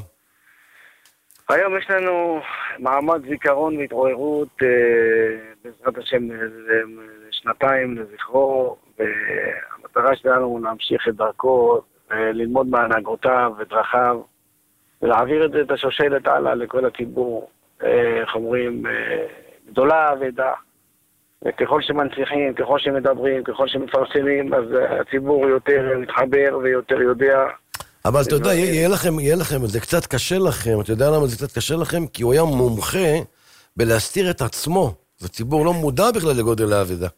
היום יש לנו מעמד זיכרון והתעוררות, אה, בעזרת השם, שנתיים לזכרו, והמטרה שלנו להמשיך את דרכו, ללמוד מהנהגותיו ודרכיו, ולהעביר את, את השושלת הלאה לכל הציבור, אה, איך אומרים, אה, גדולה ודע. וככל שמנציחים, ככל שמדברים, ככל שמפרסמים, אז הציבור יותר מתחבר ויותר יודע. אבל אתה יודע, יהיה לכם, יהיה לכם, זה קצת קשה לכם, אתה יודע למה זה קצת קשה לכם? כי הוא היה מומחה בלהסתיר את עצמו. זה ציבור לא מודע בכלל לגודל האבדה.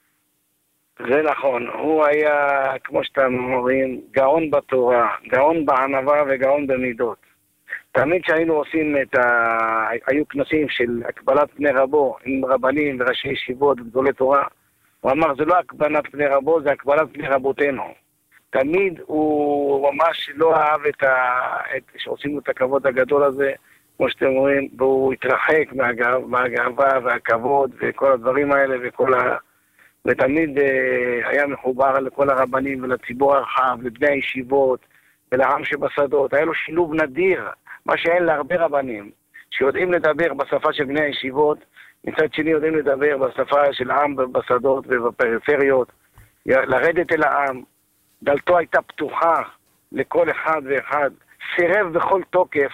זה נכון, הוא היה, כמו שאתם אומרים, גאון בתורה, גאון בענווה וגאון במידות. תמיד שהיינו עושים את ה... היו כנסים של הקבלת פני רבו עם רבנים וראשי ישיבות וגדולי תורה, הוא אמר, זה לא הקבלת פני רבו, זה הקבלת פני רבותינו. תמיד הוא ממש לא אהב את ה... את... שעושים לו את הכבוד הגדול הזה, כמו שאתם אומרים, והוא התרחק מהגאו... מהגאווה והכבוד וכל הדברים האלה וכל ה... ותמיד אה, היה מחובר לכל הרבנים ולציבור הרחב, לבני הישיבות ולעם שבשדות. היה לו שילוב נדיר, מה שאין להרבה רבנים, שיודעים לדבר בשפה של בני הישיבות, מצד שני יודעים לדבר בשפה של העם בשדות ובפריפריות, לרדת אל העם. דלתו הייתה פתוחה לכל אחד ואחד, סירב בכל תוקף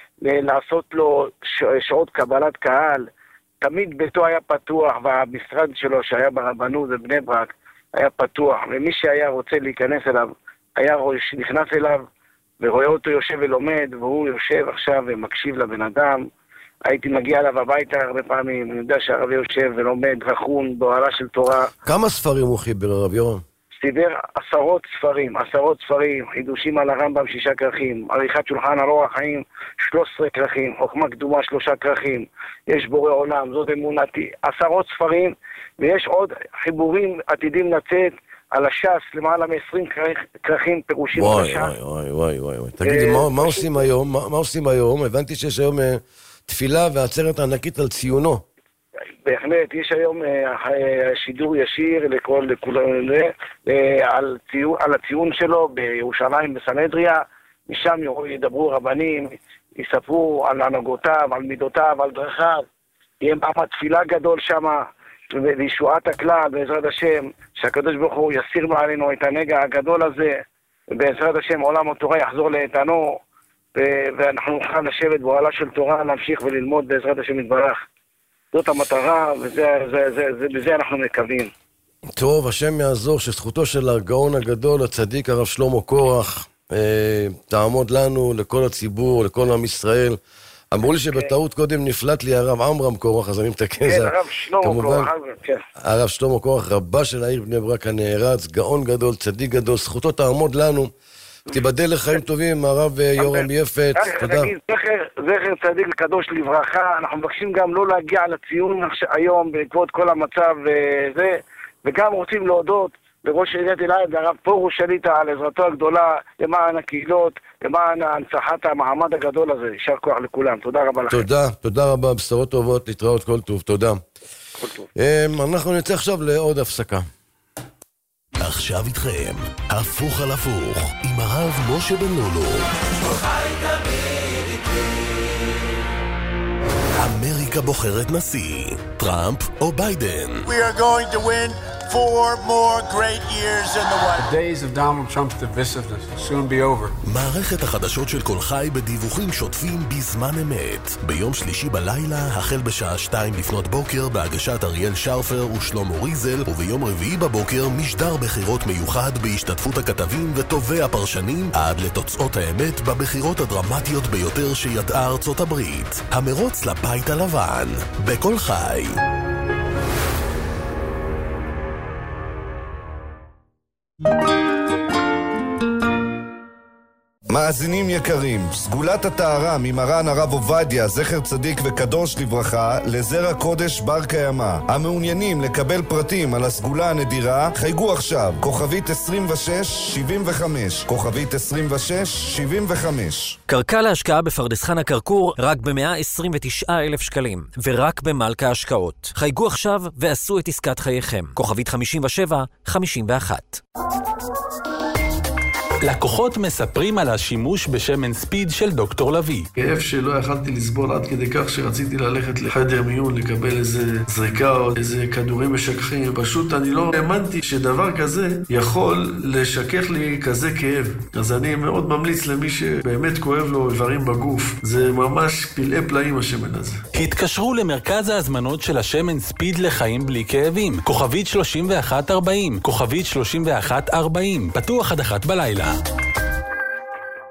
לעשות לו שעות קבלת קהל, תמיד ביתו היה פתוח, והמשרד שלו שהיה ברבנות בבני ברק היה פתוח, ומי שהיה רוצה להיכנס אליו, היה נכנס אליו ורואה אותו יושב ולומד, והוא יושב עכשיו ומקשיב לבן אדם. הייתי מגיע אליו הביתה הרבה פעמים, אני יודע שהרב יושב ולומד רכון באוהלה של תורה. כמה ספרים הוא חיבר הרב יורם? סידר עשרות ספרים, עשרות ספרים, חידושים על הרמב"ם שישה כרכים, עריכת שולחן אורח חיים שלוש עשרה כרכים, חוכמה קדומה שלושה כרכים, יש בורא עולם, זאת אמונתי, עשרות ספרים, ויש עוד חיבורים עתידים לצאת על הש"ס, למעלה מ-עשרים כרכים פירושים על הש"ס. וואי, וואי, וואי, וואי. תגידי, מה עושים היום? מה עושים היום? הבנתי שיש היום תפילה ועצרת ענקית על ציונו. בהחלט, יש היום אה, שידור ישיר לכל, לכולנו, אה, על, ציון, על הציון שלו בירושלים בסנהדריה, משם ידברו רבנים, יספרו על הנהגותיו, על מידותיו, על דרכיו, יהיה מעמד תפילה גדול שם, וישועת הכלל, בעזרת השם, שהקדוש ברוך הוא יסיר מעלינו את הנגע הגדול הזה, ובעזרת השם עולם התורה יחזור לאיתנו, ואנחנו נוכל לשבת באוהלה של תורה, להמשיך וללמוד בעזרת השם יתברך. זאת המטרה, וזה, זה, זה, זה, בזה אנחנו מקווים. טוב, השם יעזור שזכותו של הגאון הגדול, הצדיק הרב שלמה קורח, אה, תעמוד לנו, לכל הציבור, לכל עם ישראל. אמרו לי שבטעות קודם נפלט לי הרב עמרם קורח, אז אני מתקן. כן, הרב שלמה קורח, כן. הרב שלמה קורח, רבה של העיר בני ברק הנערץ, גאון גדול, צדיק גדול, זכותו תעמוד לנו. תיבדל לחיים טובים, הרב יורם יפת, תודה. זכר צדיק לקדוש לברכה, אנחנו מבקשים גם לא להגיע לציון היום בעקבות כל המצב וזה, וגם רוצים להודות לראש עיריית אלעד, הרב פרוש שליט"א, על עזרתו הגדולה למען הקהילות, למען הנצחת המעמד הגדול הזה. יישר כוח לכולם, תודה רבה לכם. תודה, תודה רבה, בשורות טובות, להתראות כל טוב, תודה. כל טוב. אנחנו נצא עכשיו לעוד הפסקה. עכשיו איתכם, הפוך על הפוך, עם הרב משה בן לולו. אמריקה בוחרת נשיא, טראמפ או ביידן. We are going to win four more great years in the White House. The days of Donald Trump's divisiveness will soon be over. מערכת החדשות של כל חי בדיווחים שוטפים בזמן אמת. ביום שלישי בלילה, החל בשעה שתיים לפנות בוקר, בהגשת אריאל שרפר ושלמה ריזל, וביום רביעי בבוקר, משדר בחירות מיוחד בהשתתפות הכתבים וטובי הפרשנים, עד לתוצאות האמת בבחירות הדרמטיות ביותר שידעה ארצות הברית. המרוץ לבית הלבן. בכל חי. מאזינים יקרים, סגולת הטהרה ממרן הרב עובדיה, זכר צדיק וקדוש לברכה, לזרע קודש בר קיימא. המעוניינים לקבל פרטים על הסגולה הנדירה, חייגו עכשיו, כוכבית עשרים ושש שבעים וחמש, כוכבית עשרים ושש שבעים וחמש. קרקע להשקעה בפרדס חנה כרכור רק ב-מאה עשרים ותשעה אלף שקלים, ורק במלכה ההשקעות. חייגו עכשיו ועשו את עסקת חייכם. כוכבית חמישים ושבע חמישים ואחת. לקוחות מספרים על השימוש בשמן ספיד של דוקטור לוי. כאב שלא יכלתי לסבול עד כדי כך שרציתי ללכת לחדר מיון, לקבל איזה זריקה או איזה כדורים משככים. פשוט אני לא האמנתי שדבר כזה יכול לשכך לי כזה כאב. אז אני מאוד ממליץ למי שבאמת כואב לו איברים בגוף. זה ממש פלאי פלאים השמן הזה. התקשרו למרכז ההזמנות של השמן ספיד לחיים בלי כאבים. כוכבית שלושים ואחת ארבעים, כוכבית שלושים ואחת ארבעים, פתוח עד אחת בלילה.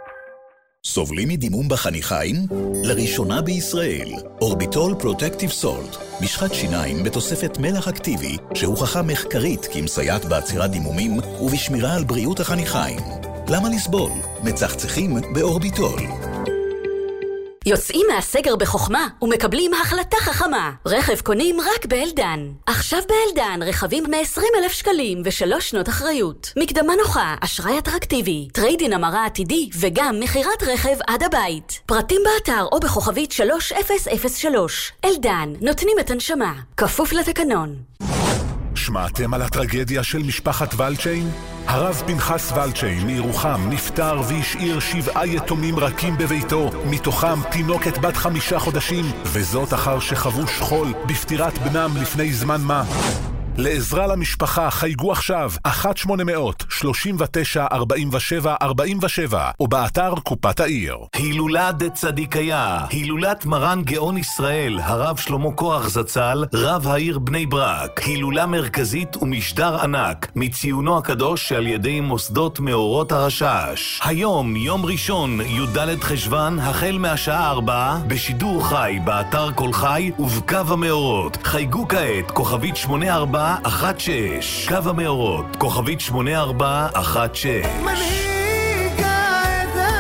סובלים מדימום בחניכיים? לראשונה בישראל, אורביטול פרוטקטיב סולט, משחת שיניים בתוספת מלח אקטיבי, שהוכחה מחקרית כמסייעת בעצירת דימומים ובשמירה על בריאות החניכיים. למה לסבול? מצחצחים באורביטול. יוצאים מהסגר בחוכמה ומקבלים החלטה חכמה. רכב קונים רק באלדן. עכשיו באלדן רכבים מ-עשרים אלף שקלים ושלוש שנות אחריות. מקדמה נוחה, אשראי אטרקטיבי, טריידין המרה עתידי וגם מחירת רכב עד הבית. פרטים באתר או בכוכבית שלוש אפס אפס שלוש. אלדן, נותנים את הנשמה. כפוף לתקנון. שמעתם על הטרגדיה של משפחת ולצ'יין? הרב פנחס ולצ'יין מירוחם נפטר והשאיר שבעה יתומים רכים בביתו, מתוכם תינוקת בת חמישה חודשים, וזאת אחר שחוו שכול בפטירת בנם לפני זמן מה. לעזרה למשפחה חייגו עכשיו אחת שמונה אפס אפס שלושים ותשע ארבעים ושבע ארבעים ושבע או באתר קופת העיר. הילולה דצדיקיה, הילולת מרן גאון ישראל, הרב שלמה קורח זצ"ל, רב העיר בני ברק, הילולה מרכזית ומשדר ענק, מציונו הקדוש שעל ידי מוסדות מאורות הרשש. היום, יום ראשון, י"ד חשוון, החל מהשעה ארבע, בשידור חי, באתר כל חי ובקו המאורות. חייגו כעת, כוכבית שמונה ארבע אחת שש. קו המאורות, כוכבית שמונה ארבע אחת שש. מנהיג העדה,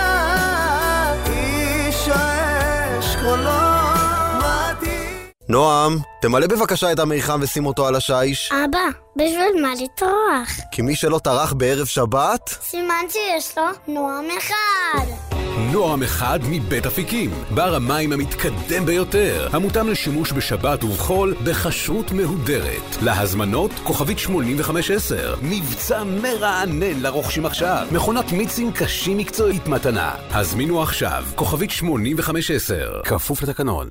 איש האש קולו מתי. נועם, תמלא בבקשה את המיחם ושים אותו על השיש. אבא, בשביל מה לטרוח? כי מי שלא טרח בערב שבת... סימן שיש לו נועם אחד. נועם אחד מבית אפיקים, בר המים המתקדם ביותר, המותאם לשימוש בשבת ובחול בכשרות מהודרת. להזמנות כוכבית שמונים וחמש עשר, מבצע מרענן לרוכשים עכשיו, מכונת מיצים קשים מקצועית מתנה. הזמינו עכשיו, כוכבית שמונים וחמש עשר, כפוף לתקנון.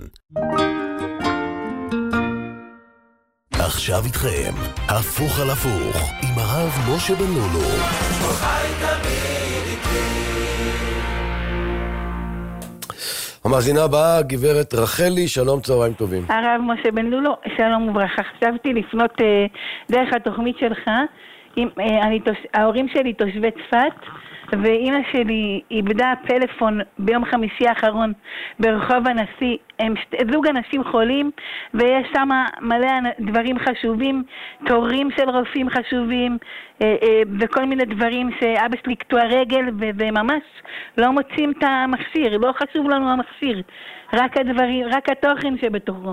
עכשיו איתכם, הפוך על הפוך, עם הרב משה בן לולו. חי תמיד איתי. המאזינה הבאה, גברת רחלי, שלום, צהריים טובים. הרב משה בן לולו, שלום וברכה. חשבתי לפנות אה, דרך התוכנית שלך. עם, אה, אני תוש... ההורים שלי תושבי צפת, ואימא שלי איבדה פלאפון ביום חמישי האחרון ברחוב הנשיא. הם שת... זוג אנשים חולים, ויש שם מלא דברים חשובים, תורים של רופאים חשובים, אה, אה, וכל מיני דברים שאבא שלי קטוע רגל, ו- וממש לא מוצאים את המכשיר. לא חשוב לנו המכשיר, רק הדברים, רק התוכן שבתוכו.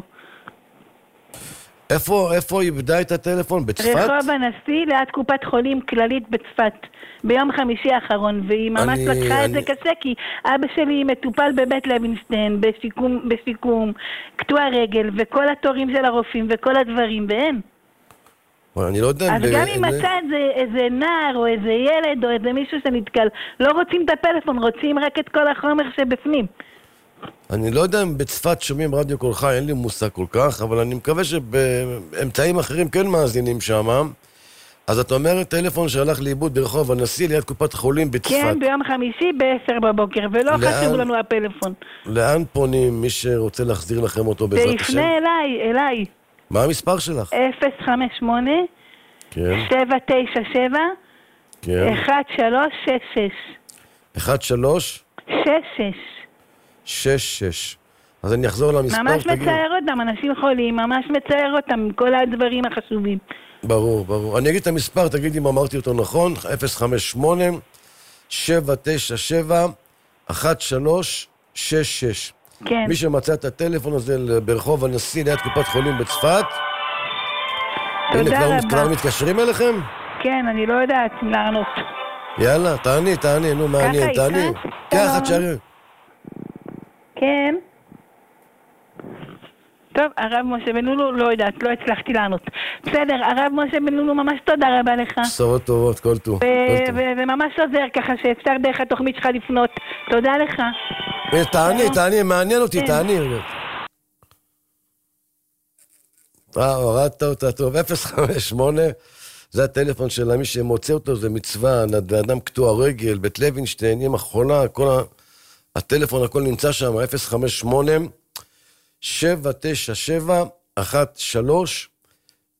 איפה, איפה איבדה את הטלפון? בצפת? רחוב הנשיא, ליד קופת חולים כללית בצפת, ביום חמישי האחרון, והיא ממש אני, לקחה אני... את זה קשה, כי אבא שלי מטופל בבית לוינסטיין, בשיקום, בשיקום, קטוע רגל, וכל התורים של הרופאים, וכל הדברים, ואין. אני לא יודע... אז ב... גם אם מצא איזה, איזה נער, או איזה ילד, או איזה מישהו שנתקל, לא רוצים את הפלאפון, רוצים רק את כל החומר שבפנים. אני לא יודע אם בצפת שומעים רדיו כל חי, אין לי מושג כל כך, אבל אני מקווה שבאמצעים אחרים כן מאזינים שם. אז את אומרת טלפון שהלך לאיבוד ברחוב הנשיא ליד קופת חולים בצפת. כן, ביום חמישי בעשר בבוקר, ולא לאן, חשוב לנו הפלאפון. לאן פונים מי שרוצה להחזיר לכם אותו בעזרת השם? תפנה אליי, אליי. מה המספר שלך? אפס חמש שמונה כן. שבע תשע שבע כן. אחת שלוש שש שש. אחת שלוש שש שש. שש שש. אז אני אחזור למספר. ממש מצער אותם, אנשים חולים, ממש מצער אותם, כל הדברים החשובים. ברור, ברור. אני אגיד את המספר, תגידי אם אמרתי אותו נכון, אפס חמש שמונה שבע תשע שבע אחת שלוש שש שש. כן. מי שמצא את הטלפון הזה ברחוב הנשיא ליד קופת חולים בצפת. תודה כבר, רבה. כבר מתקשרים אליכם? כן, אני לא יודעת לענות. יאללה, תעני, תעני, נו, מעניין, תעני. ככה, תשארי. כן. טוב, הרב משה בן לולו, לא יודעת, לא הצלחתי לענות. בסדר, הרב משה בן לולו, ממש תודה רבה לך. בשורות טובות, כל טוב. וממש עוזר ככה שאפשר דרך התוכנית שלך לפנות. תודה לך. תעני, תעני, מעניין אותי, תעני. אה, הורדת אותה טוב. אפס חמש שמונה, זה הטלפון של מי שמוצא אותו, זה מצווה, אדם קטוע רגל, בית לוינשטיין, עם החולה, כל ה... הטלפון, הכל נמצא שם, אפס חמש שמונה שבע תשע שבע אחת שלוש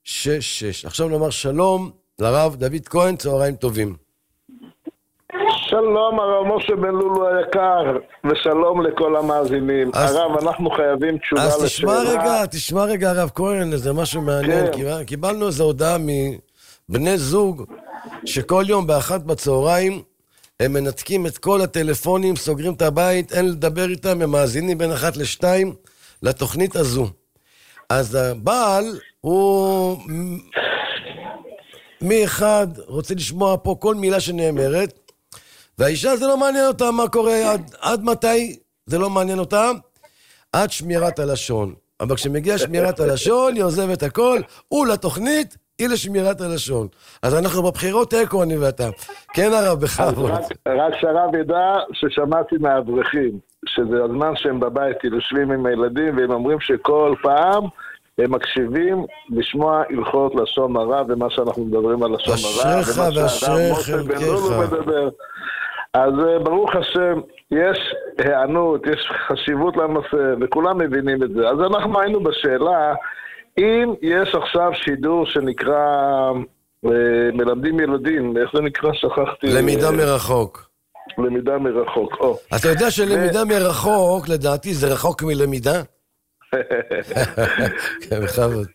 שש שש. עכשיו נאמר שלום לרב דוד כהן, צהריים טובים. שלום הרב משה בן לולו היקר, ושלום לכל המאזינים. אז, הרב, אנחנו חייבים תשובה לשאלה. אז תשמע רגע, תשמע רגע הרב כהן, זה משהו מעניין. כן. קיבלנו איזו הודעה מבני זוג, שכל יום באחת בצהריים, הם מנתקים את כל הטלפונים, סוגרים את הבית, אין לדבר איתם, הם מאזינים בין אחת לשתיים לתוכנית הזו. אז הבעל הוא מי אחד רוצה לשמוע פה כל מילה שנאמרת, והאישה זה לא מעניין אותה מה קורה, עד, עד מתי זה לא מעניין אותה, עד שמירת הלשון. אבל כשמגיע שמירת הלשון, היא עוזבת הכל, הוא לתוכנית, היא לשמירת הלשון. אז אנחנו בבחירות אקו, אני ואתה. כן הרב, בכבוד. רק, רק שהרב ידע ששמעתי מהאברכים, שזה הזמן שהם בבית יושבים עם הילדים, והם אומרים שכל פעם הם מקשיבים לשמוע הלכות לשון הרע, ומה שאנחנו מדברים על לשון הרע, אשריך ואשריך מדבר. אז ברוך השם, יש הענות, יש חשיבות לנושא, וכולם מבינים את זה. אז אנחנו היינו בשאלה, אם יש עכשיו שידור שנקרא מלמדים ילדים, איך זה נקרא? שכחתי. למידה מרחוק. למידה מרחוק, או. אתה יודע שלמידה מרחוק, לדעתי, זה רחוק מלמידה? כן, בכבוד.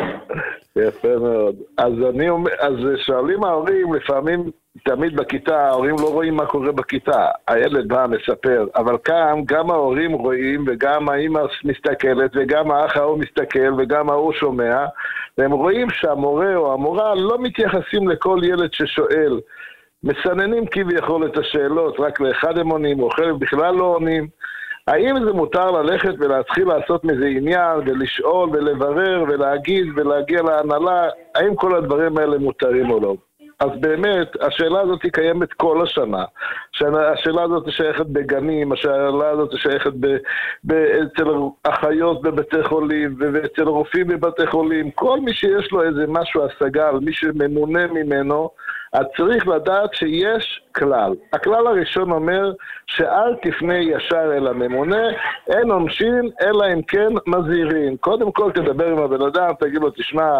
יפה מאוד. אז אני אומר, אז שואלים ההורים, לפעמים, תמיד בכיתה, ההורים לא רואים מה קורה בכיתה. הילד בא, מספר. אבל כאן, גם ההורים רואים, וגם האמא מסתכלת, וגם האח ההוא מסתכל, וגם ההוא שומע, והם רואים שהמורה או המורה לא מתייחסים לכל ילד ששואל. מסננים כביכול את השאלות, רק לאחד הם עונים, או חלק בכלל לא עונים. האם זה מותר ללכת ולהתחיל לעשות מזה עניין, ולשאול ולברר ולהגיד ולהגיע להנהלה, האם כל הדברים האלה מותרים או לא? אז באמת, השאלה הזאת היא קיימת כל השנה. השאלה הזאת שייכת בגנים, השאלה הזאת שייכת ב, ב, אצל אחיות בבתי חולים, ואצל רופאים בבתי חולים. כל מי שיש לו איזה משהו השגה על מי שממונה ממנו, אז צריך לדעת שיש כלל. הכלל הראשון אומר שאל תפנה ישר אל הממונה, אין עונשין, אלא אם כן מזהירים. קודם כל תדבר עם הבן אדם, תגיד לו, תשמע,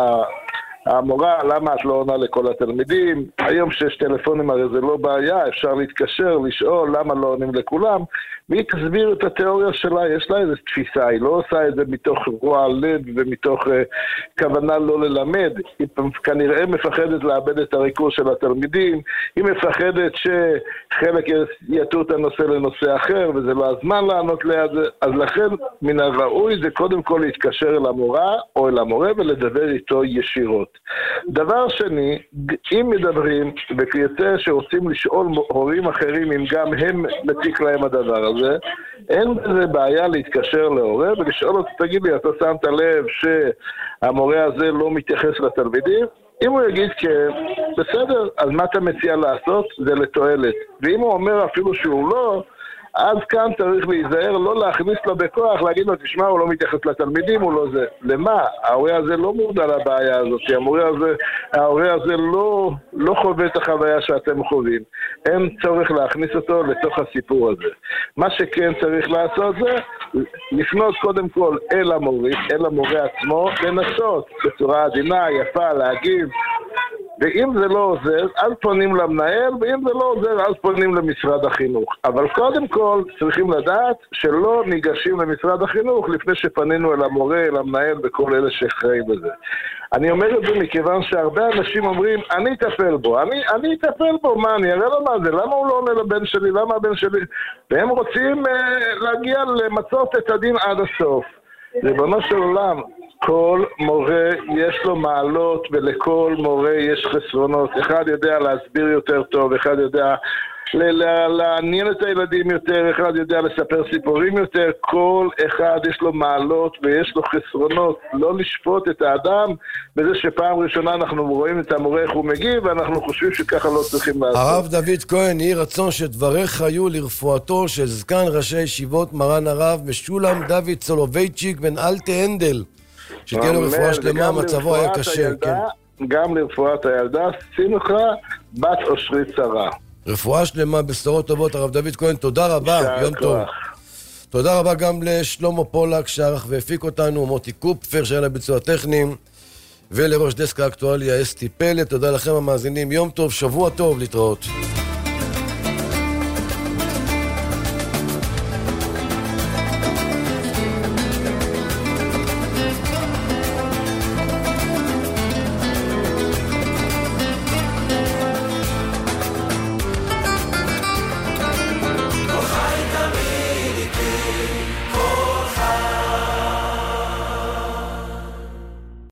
המורה, למה את לא עונה לכל התלמידים? היום שיש טלפונים הרי זה לא בעיה, אפשר להתקשר, לשאול למה לא עונים לכולם, והיא תסביר את התיאוריה שלה, יש לה איזו תפיסה, היא לא עושה את זה מתוך רוע לב ומתוך uh, כוונה לא ללמד, היא כנראה מפחדת לאבד את הריכוז של התלמידים, היא מפחדת שחלק יתאו את הנושא לנושא אחר, וזה לא הזמן לענות ליד זה, אז לכן מן הראוי זה קודם כל להתקשר אל המורה או אל המורה ולדבר איתו ישירות. דבר שני, אם מדברים וכיוצא שרוצים לשאול הורים אחרים אם גם הם מציק להם הדבר הזה, אין בזה בעיה להתקשר להורה ולשאול אותו, תגיד לי, אתה שמת לב שהמורה הזה לא מתייחס לתלמידים? אם הוא יגיד כן, בסדר, אז מה אתה מציע לעשות? זה לתועלת. ואם הוא אומר אפילו שהוא לא, אז כאן צריך להיזהר, לא להכניס לו בכוח, להגיד לו, תשמע, הוא לא מתייחס לתלמידים, הוא לא זה. למה? ההורה הזה לא מודע לבעיה הזאת, ההורה הזה, ההורה הזה לא, לא חווה את החוויה שאתם חווים. אין צורך להכניס אותו לתוך הסיפור הזה. מה שכן צריך לעשות זה, לפנות קודם כל אל המורה, אל המורה עצמו, לנסות בצורה עדינה, יפה, להגיב, ואם זה לא עוזר, אז פונים למנהל, ואם זה לא עוזר, אז פונים למשרד החינוך. אבל קודם כל צריכים לדעת שלא ניגשים למשרד החינוך לפני שפנינו אל המורה, אל המנהל וכל אלה שאחראים בזה. אני אומר את זה מכיוון שהרבה אנשים אומרים, אני אטפל בו, אני, אני אטפל בו, מה, אני אראה לו מה זה, למה הוא לא עונה לבן שלי, למה הבן שלי? והם רוצים אה, להגיע למצות את הדין עד הסוף. ריבונו של עולם, כל מורה יש לו מעלות ולכל מורה יש חסרונות. אחד יודע להסביר יותר טוב, אחד יודע לעניין את הילדים יותר, אחד יודע לספר סיפורים יותר, כל אחד יש לו מעלות ויש לו חסרונות. לא לשפוט את האדם בזה שפעם ראשונה אנחנו רואים את המורה איך הוא מגיב ואנחנו חושבים שככה לא צריכים לעשות. הרב דוד כהן, יהי רצון שדבריך היו לרפואתו של זקן ראשי ישיבות מרן הרב משולם דוד סולובייצ'יק בן אלטה הנדל, שתהיה לו רפואה שלמה, מצבו היה קשה. גם לרפואת הילדה, שמחה בת אושרית שרה. רפואה שלמה, בשורות טובות. הרב דוד כהן, תודה רבה, יום טוב. תודה רבה גם לשלמה פולק שערך והפיק אותנו, מוטי קופפר שהיה לביצוע טכניים, ולראש דסק האקטואליה אסתי פלט. תודה לכם המאזינים, יום טוב, שבוע טוב, להתראות.